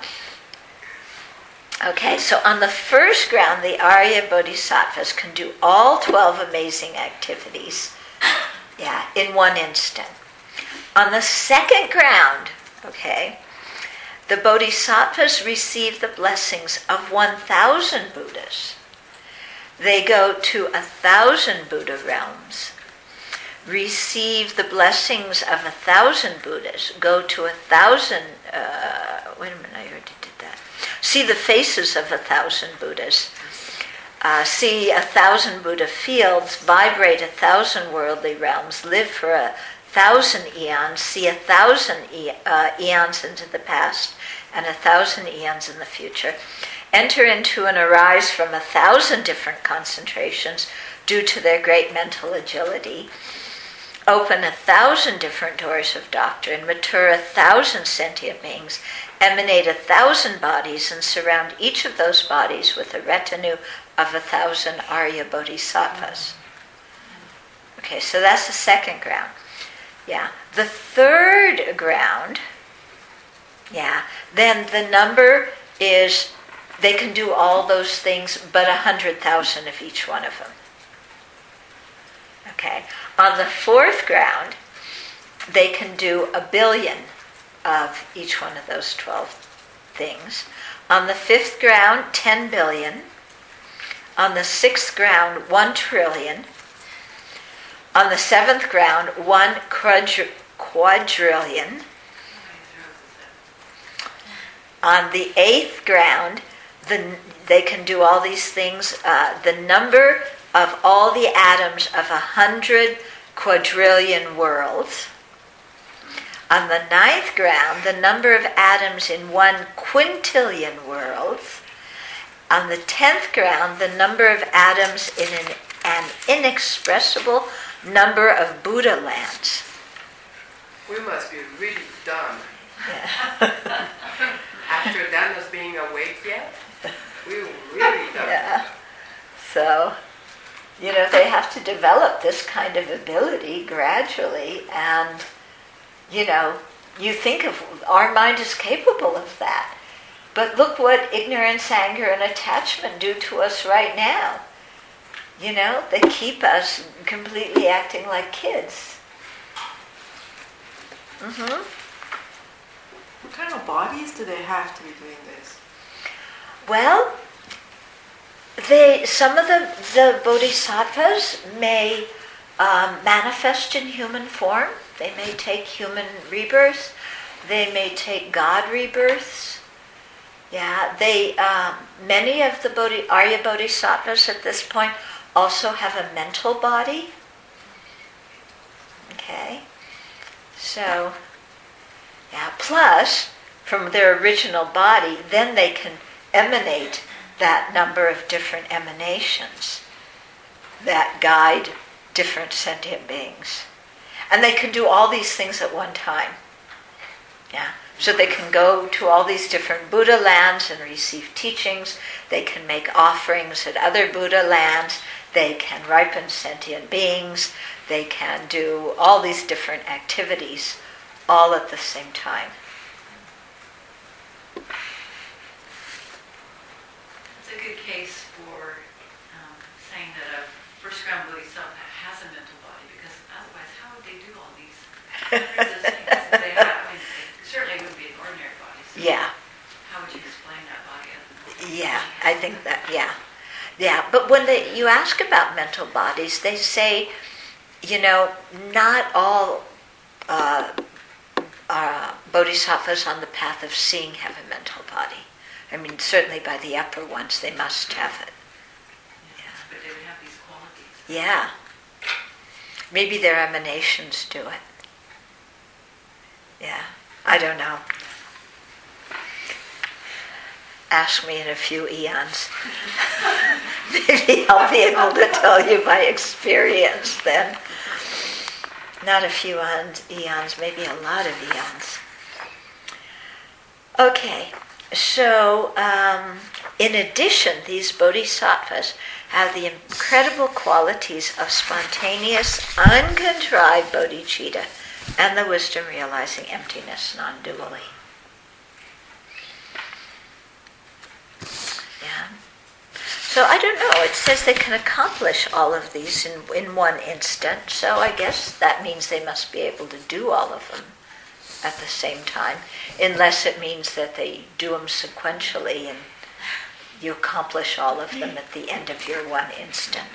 Okay, so on the first ground, the Arya Bodhisattvas can do all twelve amazing activities, yeah, in one instant. On the second ground, okay, the Bodhisattvas receive the blessings of one thousand Buddhas. They go to a thousand Buddha realms, receive the blessings of a thousand Buddhas, go to a thousand, uh, wait a minute, I already did that. See the faces of a thousand Buddhas, uh, see a thousand Buddha fields, vibrate a thousand worldly realms, live for a thousand eons, see a thousand e- uh, eons into the past and a thousand eons in the future. Enter into and arise from a thousand different concentrations due to their great mental agility. Open a thousand different doors of doctrine, mature a thousand sentient beings, emanate a thousand bodies, and surround each of those bodies with a retinue of a thousand Arya Bodhisattvas. Okay, so that's the second ground. Yeah. The third ground, yeah, then the number is, they can do all those things, but a hundred thousand of each one of them. Okay. On the fourth ground, they can do a billion of each one of those twelve things. On the fifth ground, ten billion. On the sixth ground, one trillion. On the seventh ground, one quadr- quadrillion. On the eighth ground, the, they can do all these things. Uh, the number of all the atoms of a hundred quadrillion worlds. On the ninth ground, the number of atoms in one quintillion worlds. On the tenth ground, the number of atoms in an, an inexpressible number of Buddha lands. We must be really dumb. Yeah. After Dana's being awake yet, we were really dumb. Yeah. So, you know, they have to develop this kind of ability gradually, and, you know, you think of, our mind is capable of that. But look what ignorance, anger, and attachment do to us right now. You know, they keep us completely acting like kids. Mm-hmm. What kind of bodies do they have to be doing this? Well, they some of the, the bodhisattvas may um, manifest in human form. They may take human rebirths. They may take God rebirths. Yeah, they um, many of the Bodhi, Arya Bodhisattvas at this point also have a mental body. Okay, so yeah. Plus, from their original body, then they can emanate that number of different emanations that guide different sentient beings, and they can do all these things at one time. Yeah. So they can go to all these different Buddha lands and receive teachings. They can make offerings at other Buddha lands. They can ripen sentient beings. They can do all these different activities all at the same time. case for um, saying that a first ground bodhisattva has a mental body? Because otherwise, how would they do all these kinds of things that they have? I mean, it certainly wouldn't be an ordinary body. So Yeah. how would you explain that body? Yeah, I think that, yeah. Yeah, but when they, you ask about mental bodies, they say, you know, not all uh, uh, bodhisattvas on the path of seeing have a mental body. I mean, certainly by the upper ones, they must have it. Yeah. But they would have these qualities. Yeah. Maybe their emanations do it. Yeah, I don't know. Ask me in a few eons. Maybe I'll be able to tell you my experience then. Not a few eons, maybe a lot of eons. Okay, so um, in addition, these bodhisattvas have the incredible qualities of spontaneous, uncontrived bodhicitta and the wisdom realizing emptiness non-dually. Yeah. So I don't know, it says they can accomplish all of these in, in one instant, so I guess that means they must be able to do all of them at the same time, unless it means that they do them sequentially and you accomplish all of them at the end of your one instant.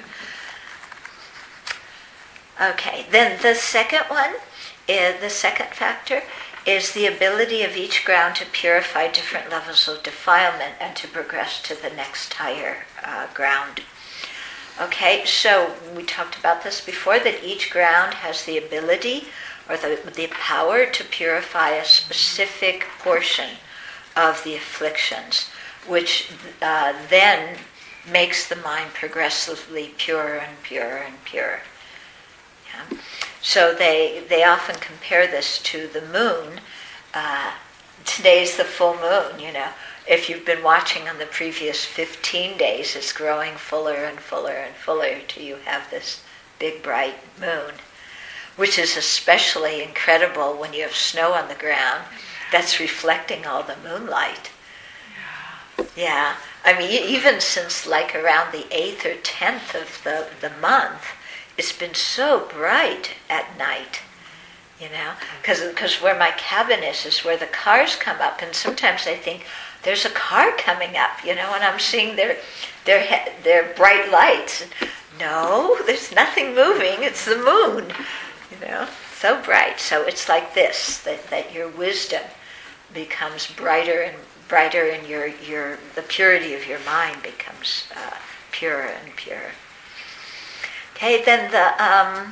Okay, then the second one, is, the second factor, is the ability of each ground to purify different levels of defilement and to progress to the next higher uh, ground. Okay, so we talked about this before, that each ground has the ability or the, the power to purify a specific portion of the afflictions, which uh, then makes the mind progressively purer and purer and purer. Yeah. So they they often compare this to the moon. Uh, today's the full moon, you know. If you've been watching on the previous fifteen days, it's growing fuller and fuller and fuller till you have this big bright moon, which is especially incredible when you have snow on the ground that's reflecting all the moonlight. Yeah, I mean, even since like around the eighth or tenth of the, the month, it's been so bright at night, you know, because where my cabin is, is where the cars come up, and sometimes I think, there's a car coming up, you know, and I'm seeing their, their, he- their bright lights. No, there's nothing moving, it's the moon, you know, so bright. So it's like this, that, that your wisdom becomes brighter and brighter, and your, your the purity of your mind becomes uh, purer and purer. Okay, then the um,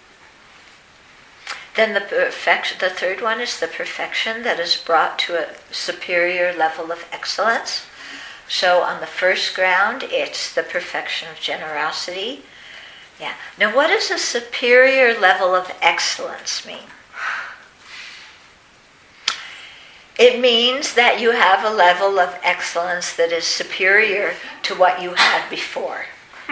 then the perfection. The third one is the perfection that is brought to a superior level of excellence. So on the first ground, it's the perfection of generosity. Yeah. Now, what does a superior level of excellence mean? It means that you have a level of excellence that is superior to what you had before.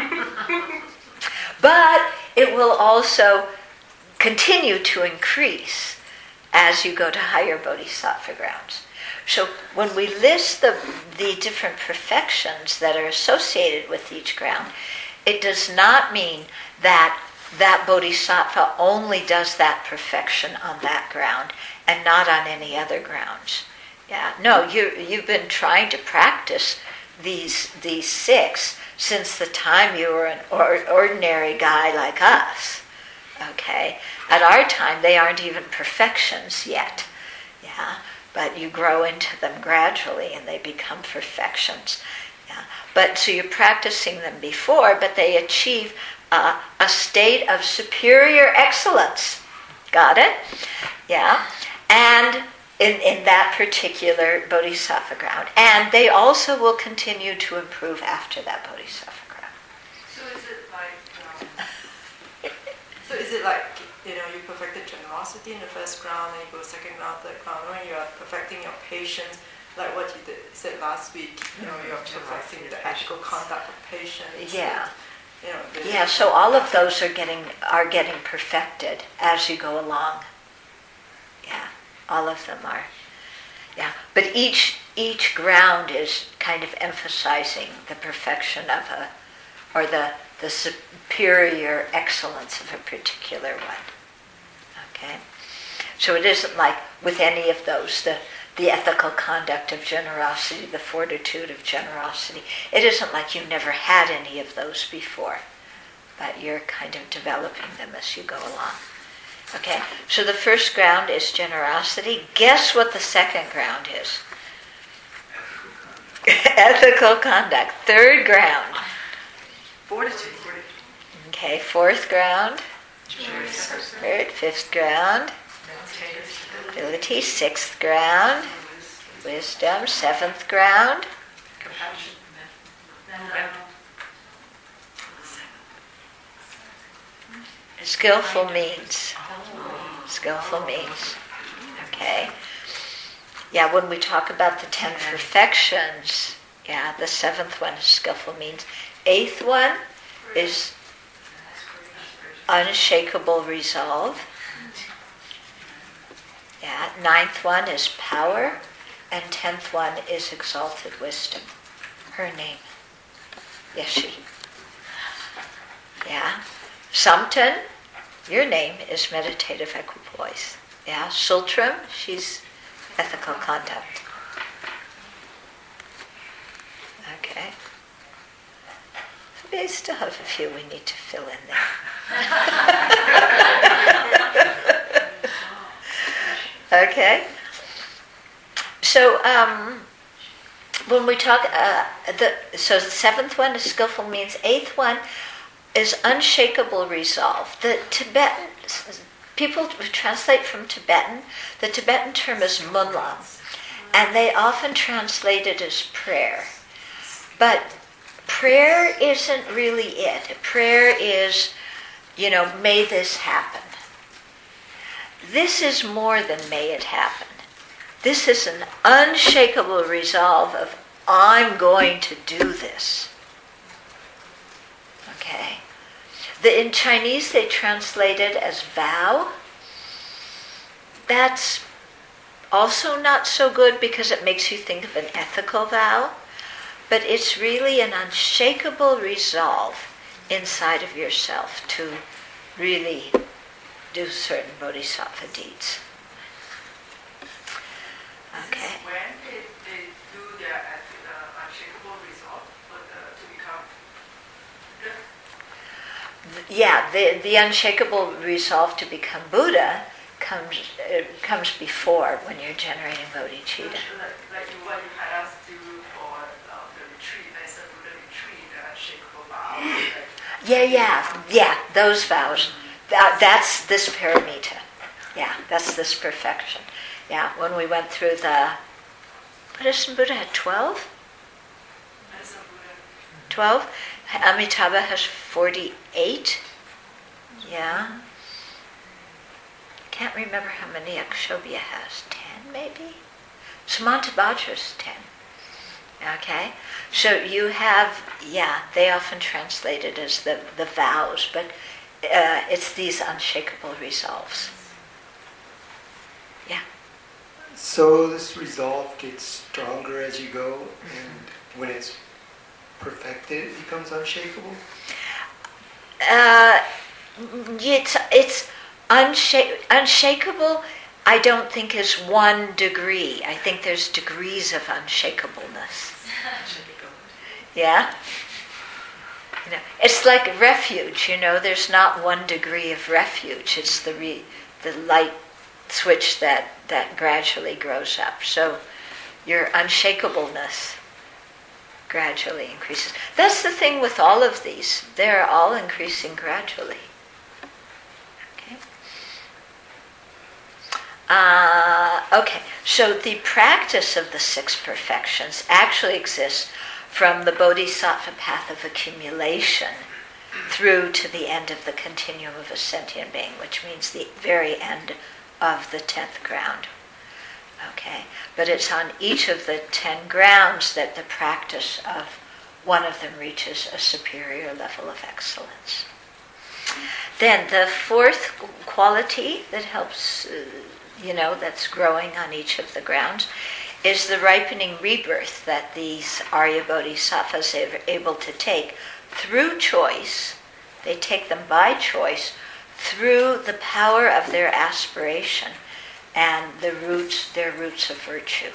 But it will also continue to increase as you go to higher bodhisattva grounds. So when we list the, the different perfections that are associated with each ground, it does not mean that that bodhisattva only does that perfection on that ground and not on any other grounds. Yeah, no, you you've been trying to practice these these six since the time you were an or, ordinary guy like us. Okay, at our time they aren't even perfections yet. Yeah, but you grow into them gradually and they become perfections. Yeah, but so you're practicing them before, but they achieve uh, a state of superior excellence. Got it? Yeah, and in, in that particular bodhisattva ground. And they also will continue to improve after that bodhisattva ground. So is it like, um, so is it like, you know, you perfected generosity in the first ground, and you go second ground, third ground, when you are perfecting your patience, like what you did, said last week, you know, you're perfecting the ethical conduct of patience. Yeah. You know, the, Yeah, so all of those are getting are getting perfected as you go along. Yeah, all of them are. Yeah, but each each ground is kind of emphasizing the perfection of a, or the the superior excellence of a particular one. Okay, so it isn't like with any of those the the ethical conduct of generosity, the fortitude of generosity. It isn't like you never had any of those before, but you're kind of developing them as you go along. Okay, so the first ground is generosity. Guess what the second ground is? Ethical conduct. Third ground. Fortitude. Okay, fourth ground. Spirit. Fifth ground. Ability. Sixth ground. Wisdom. Seventh ground. Compassion. Skillful means. Skillful means. Okay. Yeah, when we talk about the ten perfections, yeah, the seventh one is skillful means. Eighth one is unshakable resolve. Yeah, ninth one is power, and tenth one is exalted wisdom. Her name, Yeshi. Yeah, Samten, your name is meditative equipoise. Yeah, Sultram, she's ethical conduct. Okay. We still have a few we need to fill in there. Okay. So um, when we talk, uh, the so the seventh one is skillful means. Eighth one is unshakable resolve. The Tibetan people who translate from Tibetan, the Tibetan term is munlam, and they often translate it as prayer. But prayer isn't really it. Prayer is, you know, may this happen. This is more than may it happen. This is an unshakable resolve of, I'm going to do this. Okay. The, in Chinese, they translate it as vow. That's also not so good because it makes you think of an ethical vow. But it's really an unshakable resolve inside of yourself to really do certain bodhisattva deeds. Okay. When they, they do their uh, unshakable resolve for the, to become Buddha? Yeah, the the unshakable resolve to become Buddha comes uh, comes before when you're generating bodhicitta. Like, like what you had us do for uh, the retreat, as a Buddha retreat, the unshakable vow. Like, Yeah, yeah, yeah, those vows. That, that's this paramita. Yeah, that's this perfection. Yeah, when we went through the, Buddhist Buddha had twelve? as a Buddha. twelve? Amitabha has forty-eight. Yeah. Can't remember how many Akshobhya has. ten maybe? Samantabhadra's ten. Okay? So you have, yeah, they often translate it as the, the vows, but uh, it's these unshakable resolves. Yeah. So this resolve gets stronger as you go, and when it's perfected, it becomes unshakable? Uh, it's it's unshak- unshakable. I don't think is one degree. I think there's degrees of unshakableness. Yeah. You know, it's like refuge. You know, there's not one degree of refuge. It's the re- the light switch that that gradually grows up. So your unshakableness gradually increases. That's the thing with all of these. They're all increasing gradually. Okay. Uh, okay, so the practice of the six perfections actually exists from the bodhisattva path of accumulation through to the end of the continuum of a sentient being, which means the very end of the tenth ground. Okay, but it's on each of the ten grounds that the practice of one of them reaches a superior level of excellence. Then the fourth quality that helps, uh, you know, that's growing on each of the grounds is the ripening rebirth that these Arya Bodhisattvas are able to take through choice. They take them by choice through the power of their aspiration and the roots, their roots of virtue.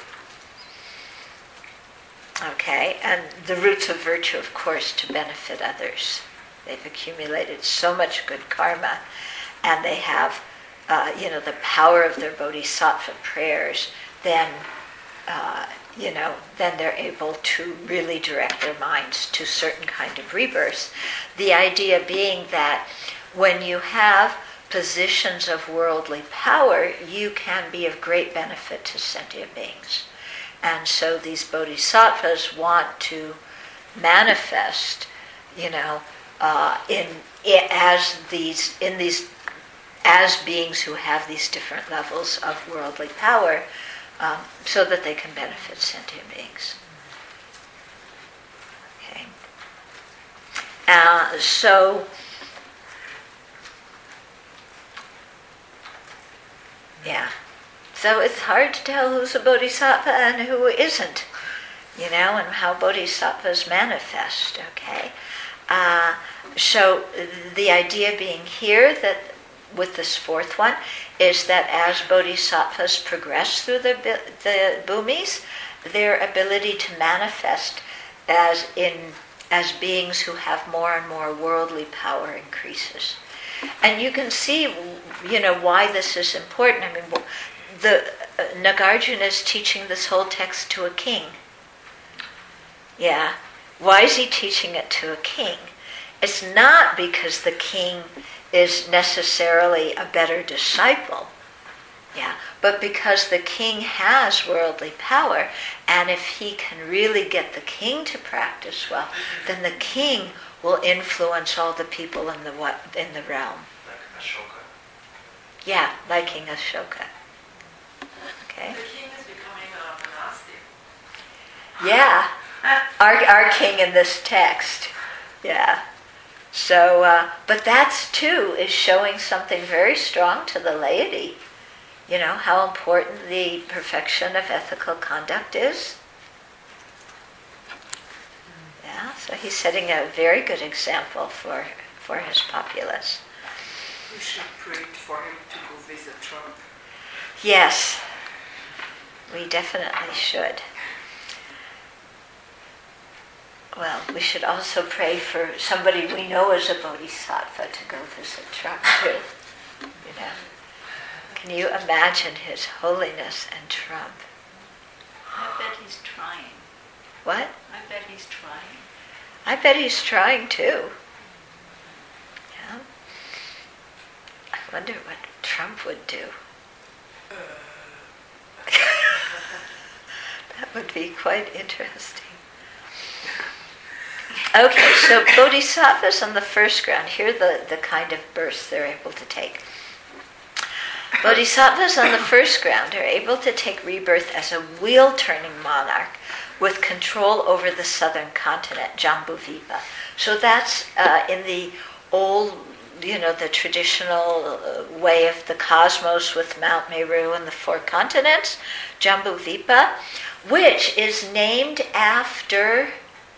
Okay, and the roots of virtue, of course, to benefit others. They've accumulated so much good karma, and they have, uh, you know, the power of their bodhisattva prayers. Then, uh, you know, then they're able to really direct their minds to certain kind of rebirths. The idea being that when you have positions of worldly power, you can be of great benefit to sentient beings. And so these bodhisattvas want to manifest, you know, uh, in, in as these in these as beings who have these different levels of worldly power, um, so that they can benefit sentient beings. Okay. Uh, so. Yeah. So it's hard to tell who's a bodhisattva and who isn't, you know, and how bodhisattvas manifest, okay? Uh, so the idea being here that with this fourth one is that as bodhisattvas progress through the, the bhumis, their ability to manifest as in as beings who have more and more worldly power increases. And you can see, you know, why this is important. I mean, the uh, Nagarjuna is teaching this whole text to a king. Yeah. Why is he teaching it to a king? It's not because the king is necessarily a better disciple. Yeah. But because the king has worldly power, and if he can really get the king to practice well, then the king will influence all the people in the what in the realm. Like Ashoka. Yeah, like King Ashoka. Okay. The king is becoming a monastic. Yeah, our our king in this text. Yeah. So, uh, but that's too is showing something very strong to the laity. You know how important the perfection of ethical conduct is. Yeah, so he's setting a very good example for for his populace. We should pray for him to go visit Trump. Yes, we definitely should. Well, we should also pray for somebody we know as a bodhisattva to go visit Trump too. You know, can you imagine His Holiness and Trump? I bet he's trying. What? I bet he's trying. I bet he's trying too. Yeah. I wonder what Trump would do. That would be quite interesting. Okay, so bodhisattvas on the first ground, here are the, the kind of births they're able to take. Bodhisattvas on the first ground are able to take rebirth as a wheel-turning monarch with control over the southern continent, Jambudvipa. So that's uh, in the old, you know, the traditional uh, way of the cosmos with Mount Meru and the four continents, Jambudvipa, which is named after,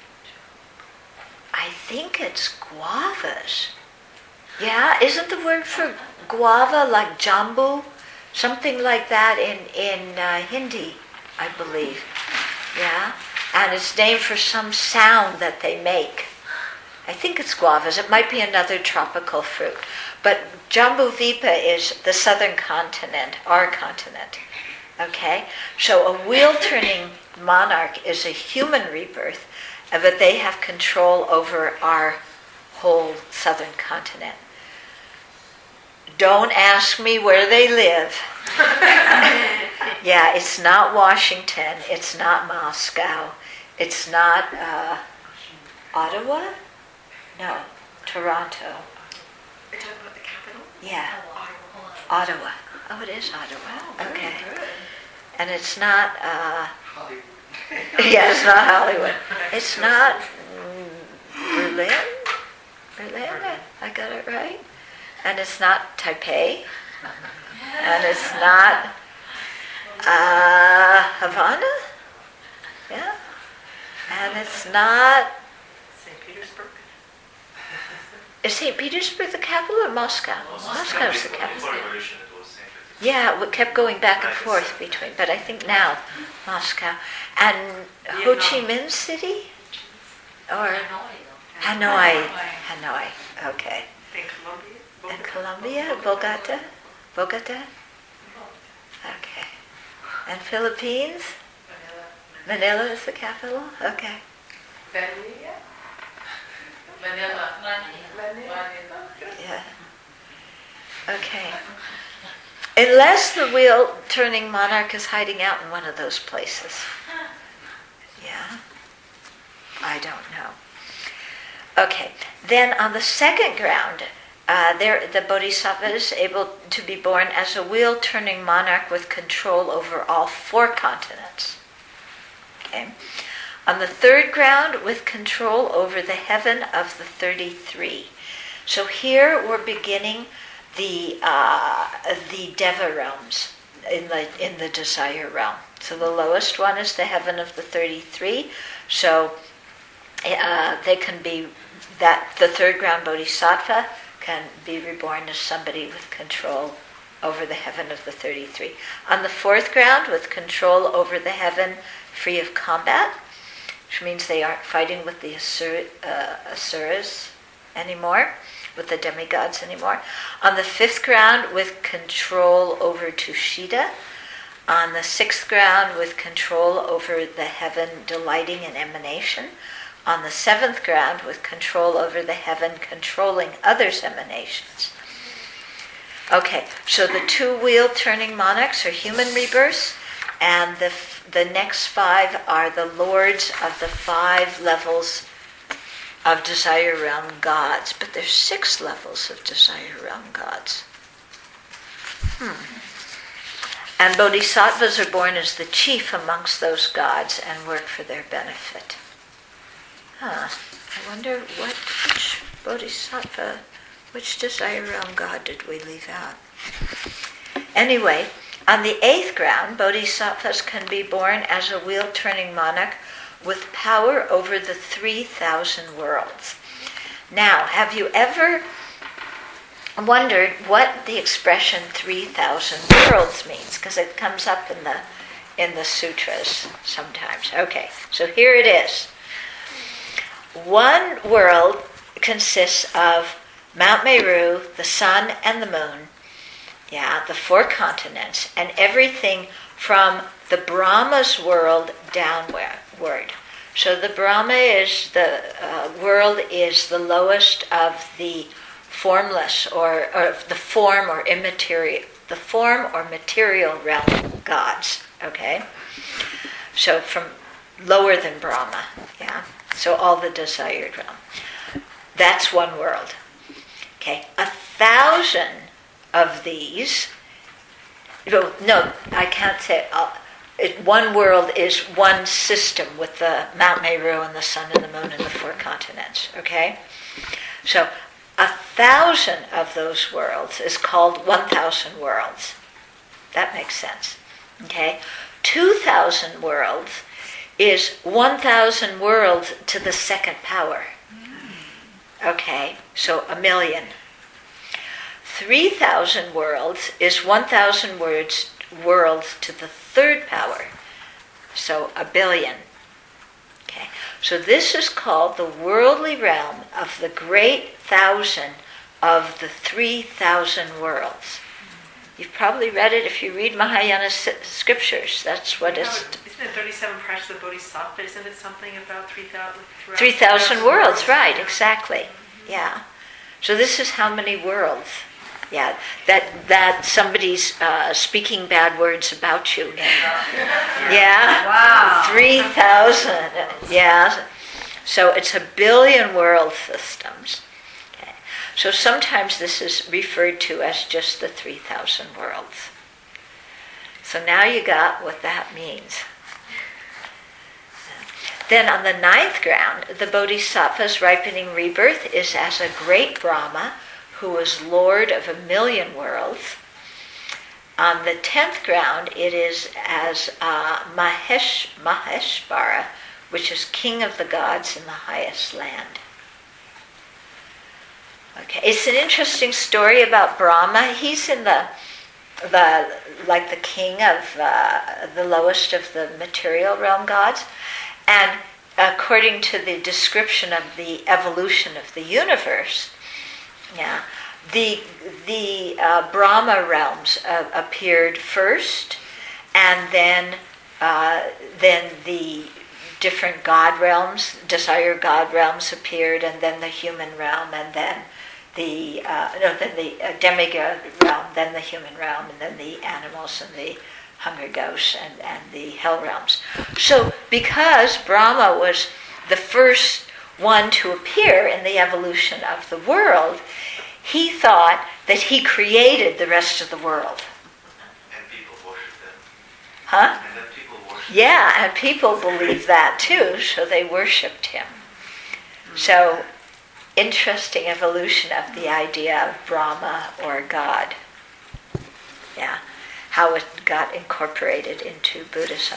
I think it's guavas. Yeah, isn't the word for guava like jambu? Something like that in, in uh, Hindi, I believe. Yeah, and it's named for some sound that they make. I think it's guavas. It might be another tropical fruit. But Jambudvipa is the southern continent, our continent. Okay? So a wheel-turning monarch is a human rebirth, but they have control over our whole southern continent. Don't ask me where they live. Yeah, it's not Washington. It's not Moscow. It's not uh, Ottawa? No, Toronto. You're talking about the capital? Yeah, Oh, Ottawa. Oh, it is Ottawa. very Okay. good. And it's not, uh, Hollywood. yeah, it's not Hollywood. It's not mm, Berlin? Berlin? I got it right? And it's not Taipei. And it's not Uh, Havana? Yeah. And it's not... Saint Petersburg. Is Saint Petersburg the capital or Moscow? Moscow is the capital. Before revolution, it was Saint Petersburg. Yeah, it kept going back and forth between, but I think now Moscow. And Ho Chi Minh City? Or Hanoi. Hanoi, okay. In Colombia. And Colombia, Bogota? Bogota? Okay. And Philippines? Manila is the capital? Okay. Vanilla? Manila. Vanilla? Yeah. Okay. Unless the wheel-turning monarch is hiding out in one of those places. Yeah. I don't know. Okay. Then on the second ground, uh, there the Bodhisattva is able to be born as a wheel-turning monarch with control over all four continents. Okay. On the third ground, with control over the heaven of the thirty-three. So here we're beginning the uh, the Deva realms in the in the desire realm. So the lowest one is the heaven of the thirty-three. So uh, they can be that the third ground Bodhisattva can be reborn as somebody with control over the heaven of the thirty-three. On the fourth ground, with control over the heaven free of combat, which means they aren't fighting with the Asur, uh, Asuras anymore, with the demigods anymore. On the fifth ground, with control over Tushita. On the sixth ground, with control over the heaven delighting in emanation. On the seventh ground, with control over the heaven controlling others' emanations. Okay, so the two wheel-turning monarchs are human rebirths, and the the next five are the lords of the five levels of desire realm gods. But there's six levels of desire realm gods. Hmm. And bodhisattvas are born as the chief amongst those gods and work for their benefit. Huh. I wonder what, which bodhisattva, which desire realm god did we leave out? Anyway, on the eighth ground, bodhisattvas can be born as a wheel-turning monarch with power over the three thousand worlds. Now, have you ever wondered what the expression three thousand worlds means? Because it comes up in the in the sutras sometimes. Okay, so here it is. One world consists of Mount Meru, the sun and the moon, yeah, the four continents, and everything from the Brahma's world downward. So the Brahma is the uh, world is the lowest of the formless or, or the form or immaterial, the form or material realm gods. Okay, so from lower than Brahma, yeah. So all the desired realm. That's one world. Okay, a thousand of these. No, no I can't say. Uh, it, one world is one system with the Mount Meru and the sun and the moon and the four continents. Okay, so a thousand of those worlds is called one thousand worlds. That makes sense. Okay, two thousand worlds is one thousand worlds to the second power. Okay, so a million. three thousand worlds is one thousand words, worlds to the third power. So a billion. Okay, so this is called the worldly realm of the great thousand of the three thousand worlds. You've probably read it if you read Mahayana scriptures. That's what No, it's... isn't it thirty-seven prayers of the Bodhisattva? Isn't it something about three thousand? three thousand worlds, right, exactly. Yeah. So this is how many worlds. Yeah, that that somebody's uh, speaking bad words about you. Yeah? Wow. three thousand. Yeah. So it's a billion world systems. Okay. So sometimes this is referred to as just the three thousand worlds. So now you got what that means. Then on the ninth ground, the Bodhisattva's ripening rebirth is as a great Brahma who is Lord of a million worlds. On the tenth ground, it is as uh, Mahesh, Maheshvara, which is king of the gods in the highest land. Okay, it's an interesting story about Brahma. He's in the the like the king of uh, the lowest of the material realm gods, and according to the description of the evolution of the universe, yeah, the the uh, Brahma realms uh, appeared first, and then uh, then the different god realms, desire god realms appeared, and then the human realm, and then the uh, no, then the uh, demigod realm, then the human realm, and then the animals and the hunger ghosts and, and the hell realms. So because Brahma was the first one to appear in the evolution of the world, he thought that he created the rest of the world. And people worship them. Huh? And then people worship Yeah, and people believe that too, so they worshipped him. So, interesting evolution of the idea of Brahma or God. Yeah, how it got incorporated into Buddhism.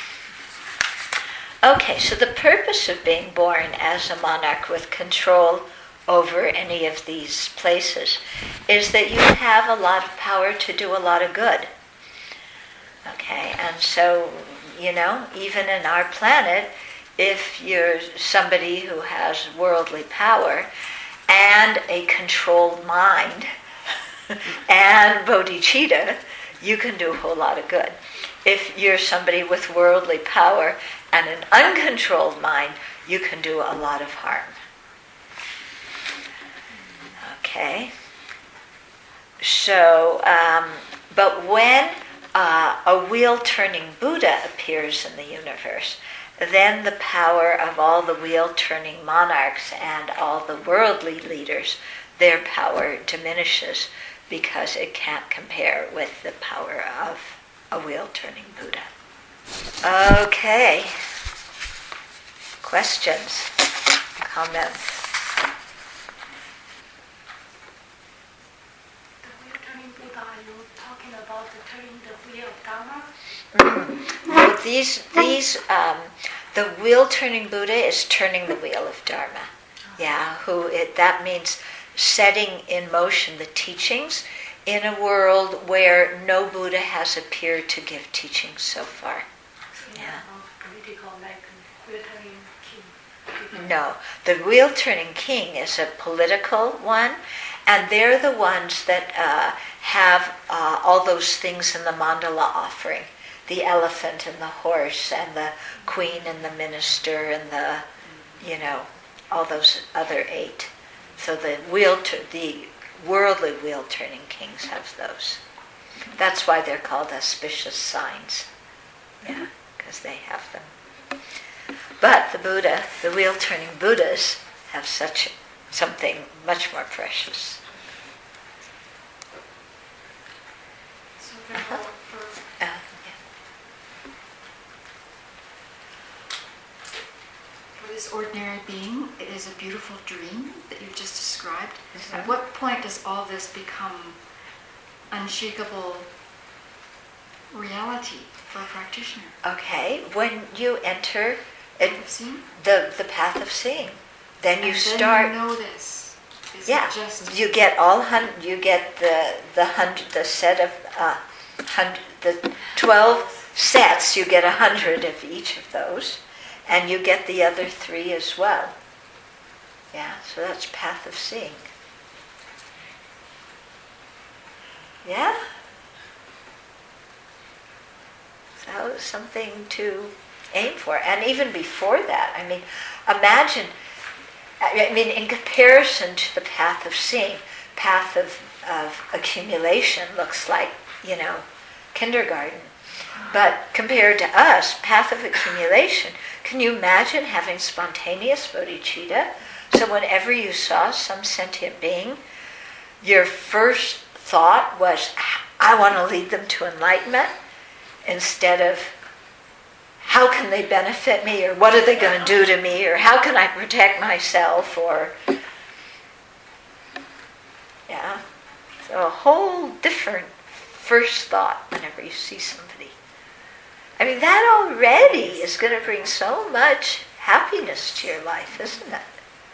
Okay, so the purpose of being born as a monarch with control over any of these places is that you have a lot of power to do a lot of good. Okay, and so, you know, even in our planet, if you're somebody who has worldly power and a controlled mind and bodhicitta, you can do a whole lot of good. If you're somebody with worldly power and an uncontrolled mind, you can do a lot of harm. Okay. So, um, but when uh, a wheel-turning Buddha appears in the universe, then the power of all the wheel-turning monarchs and all the worldly leaders, their power diminishes because it can't compare with the power of a wheel-turning Buddha. Okay. Questions? Comments? The wheel-turning Buddha, are you talking about the turning the wheel of Dharma? Mm-hmm. Well, these, these, um, the wheel-turning Buddha is turning the wheel of Dharma. Yeah, who it, that means setting in motion the teachings in a world where no Buddha has appeared to give teachings so far. So Yeah. not political, like wheel-turning king. No, the wheel-turning king is a political one, and they're the ones that uh, have uh, all those things in the mandala offering. The elephant and the horse and the queen and the minister and the, you know, all those other eight. So the wheel, the worldly wheel-turning kings have those. That's why they're called auspicious signs. Yeah, because they have them. But the Buddha, the wheel-turning Buddhas, have such something much more precious. So therefore, for Uh, For this ordinary being, it is a beautiful dream that you've just described. Mhm. At what point does all this become unshakable reality for a practitioner? Okay, when you enter it, Have seen? the the path of seeing, then you And start. Then you know this. Is Yeah, it just you get all hun. You get the the hundred, the set of uh, hundred, the twelve sets. You get a hundred of each of those, and you get the other three as well. Yeah, so that's path of seeing. Yeah. So something to aim for, and even before that, I mean, imagine. I mean, in comparison to the path of seeing, path of, of accumulation looks like, you know, kindergarten. But compared to us, path of accumulation, can you imagine having spontaneous bodhicitta? So whenever you saw some sentient being, your first thought was, I want to lead them to enlightenment, instead of, how can they benefit me, or what are they going to do to me, or how can I protect myself, or, yeah. So a whole different first thought whenever you see somebody. I mean, that already is going to bring so much happiness to your life, isn't it?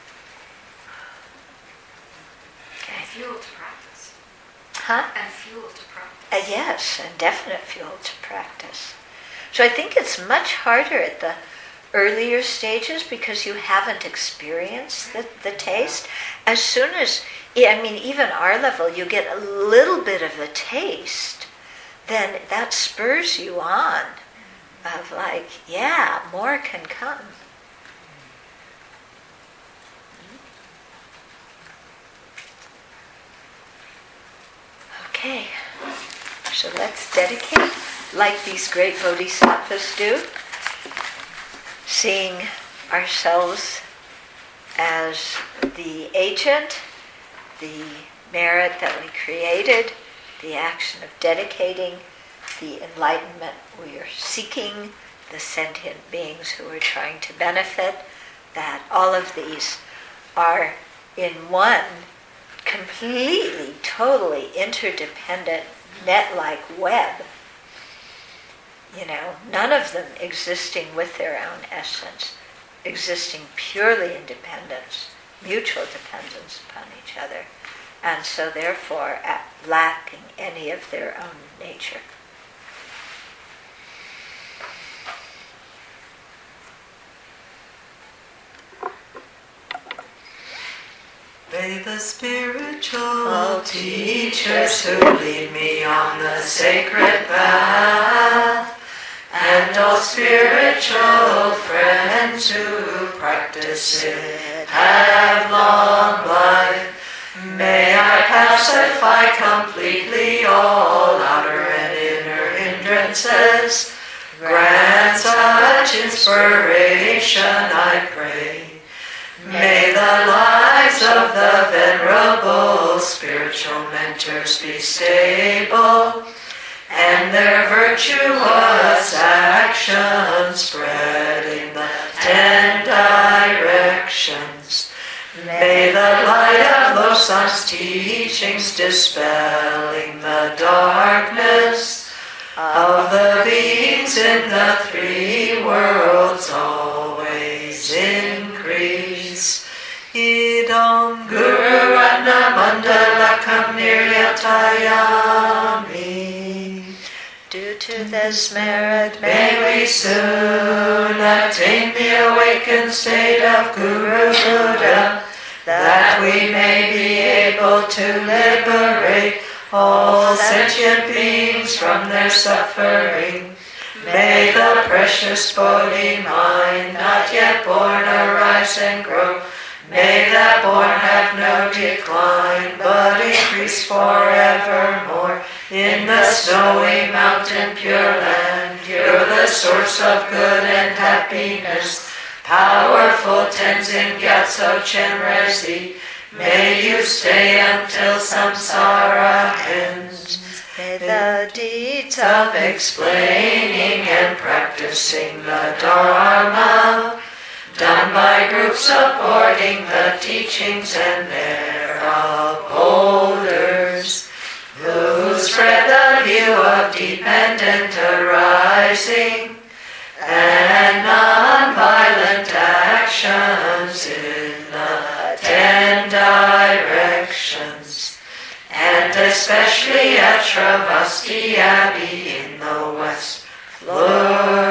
Okay. And fuel to practice. Huh? And fuel to practice. Uh, yes, and definite fuel to practice. So I think it's much harder at the earlier stages because you haven't experienced the, the taste. As soon as, I mean, even our level, you get a little bit of the taste, then that spurs you on of like, yeah, more can come. Okay, so let's dedicate like these great bodhisattvas do, seeing ourselves as the agent, the merit that we created, the action of dedicating, the enlightenment we are seeking, the sentient beings who are trying to benefit, that all of these are in one completely, totally interdependent net-like web. You know, none of them existing with their own essence, existing purely in dependence, mutual dependence upon each other, and so therefore lacking any of their own nature. May the spiritual teachers who lead me on the sacred path, and all spiritual friends who practice it, have long life. May I pacify completely all outer and inner hindrances. Grant such inspiration, I pray. May the lives of the venerable spiritual mentors be stable, and their virtuous actions spread in the ten directions. May the light of Losang's teachings dispelling the darkness of the beings in the three worlds always increase. Idam Guru Ratna Mandalakam Niryatayami. Due to this merit, may we soon attain the awakened state of Guru Buddha, that we may be able to liberate all sentient beings from their suffering. May the precious Bodhi mind not yet born arise and grow. May that born have no decline, but increase forevermore. In the snowy mountain pure land, you're the source of good and happiness. Powerful Tenzin Gyatso Chenrezig, may you stay until samsara ends. May the deeds of explaining and practicing the Dharma, done by groups supporting the teachings and their upholders, who spread the view of dependent arising and non-violent actions in the ten directions, and especially at Shravasti Abbey in the west, flourish.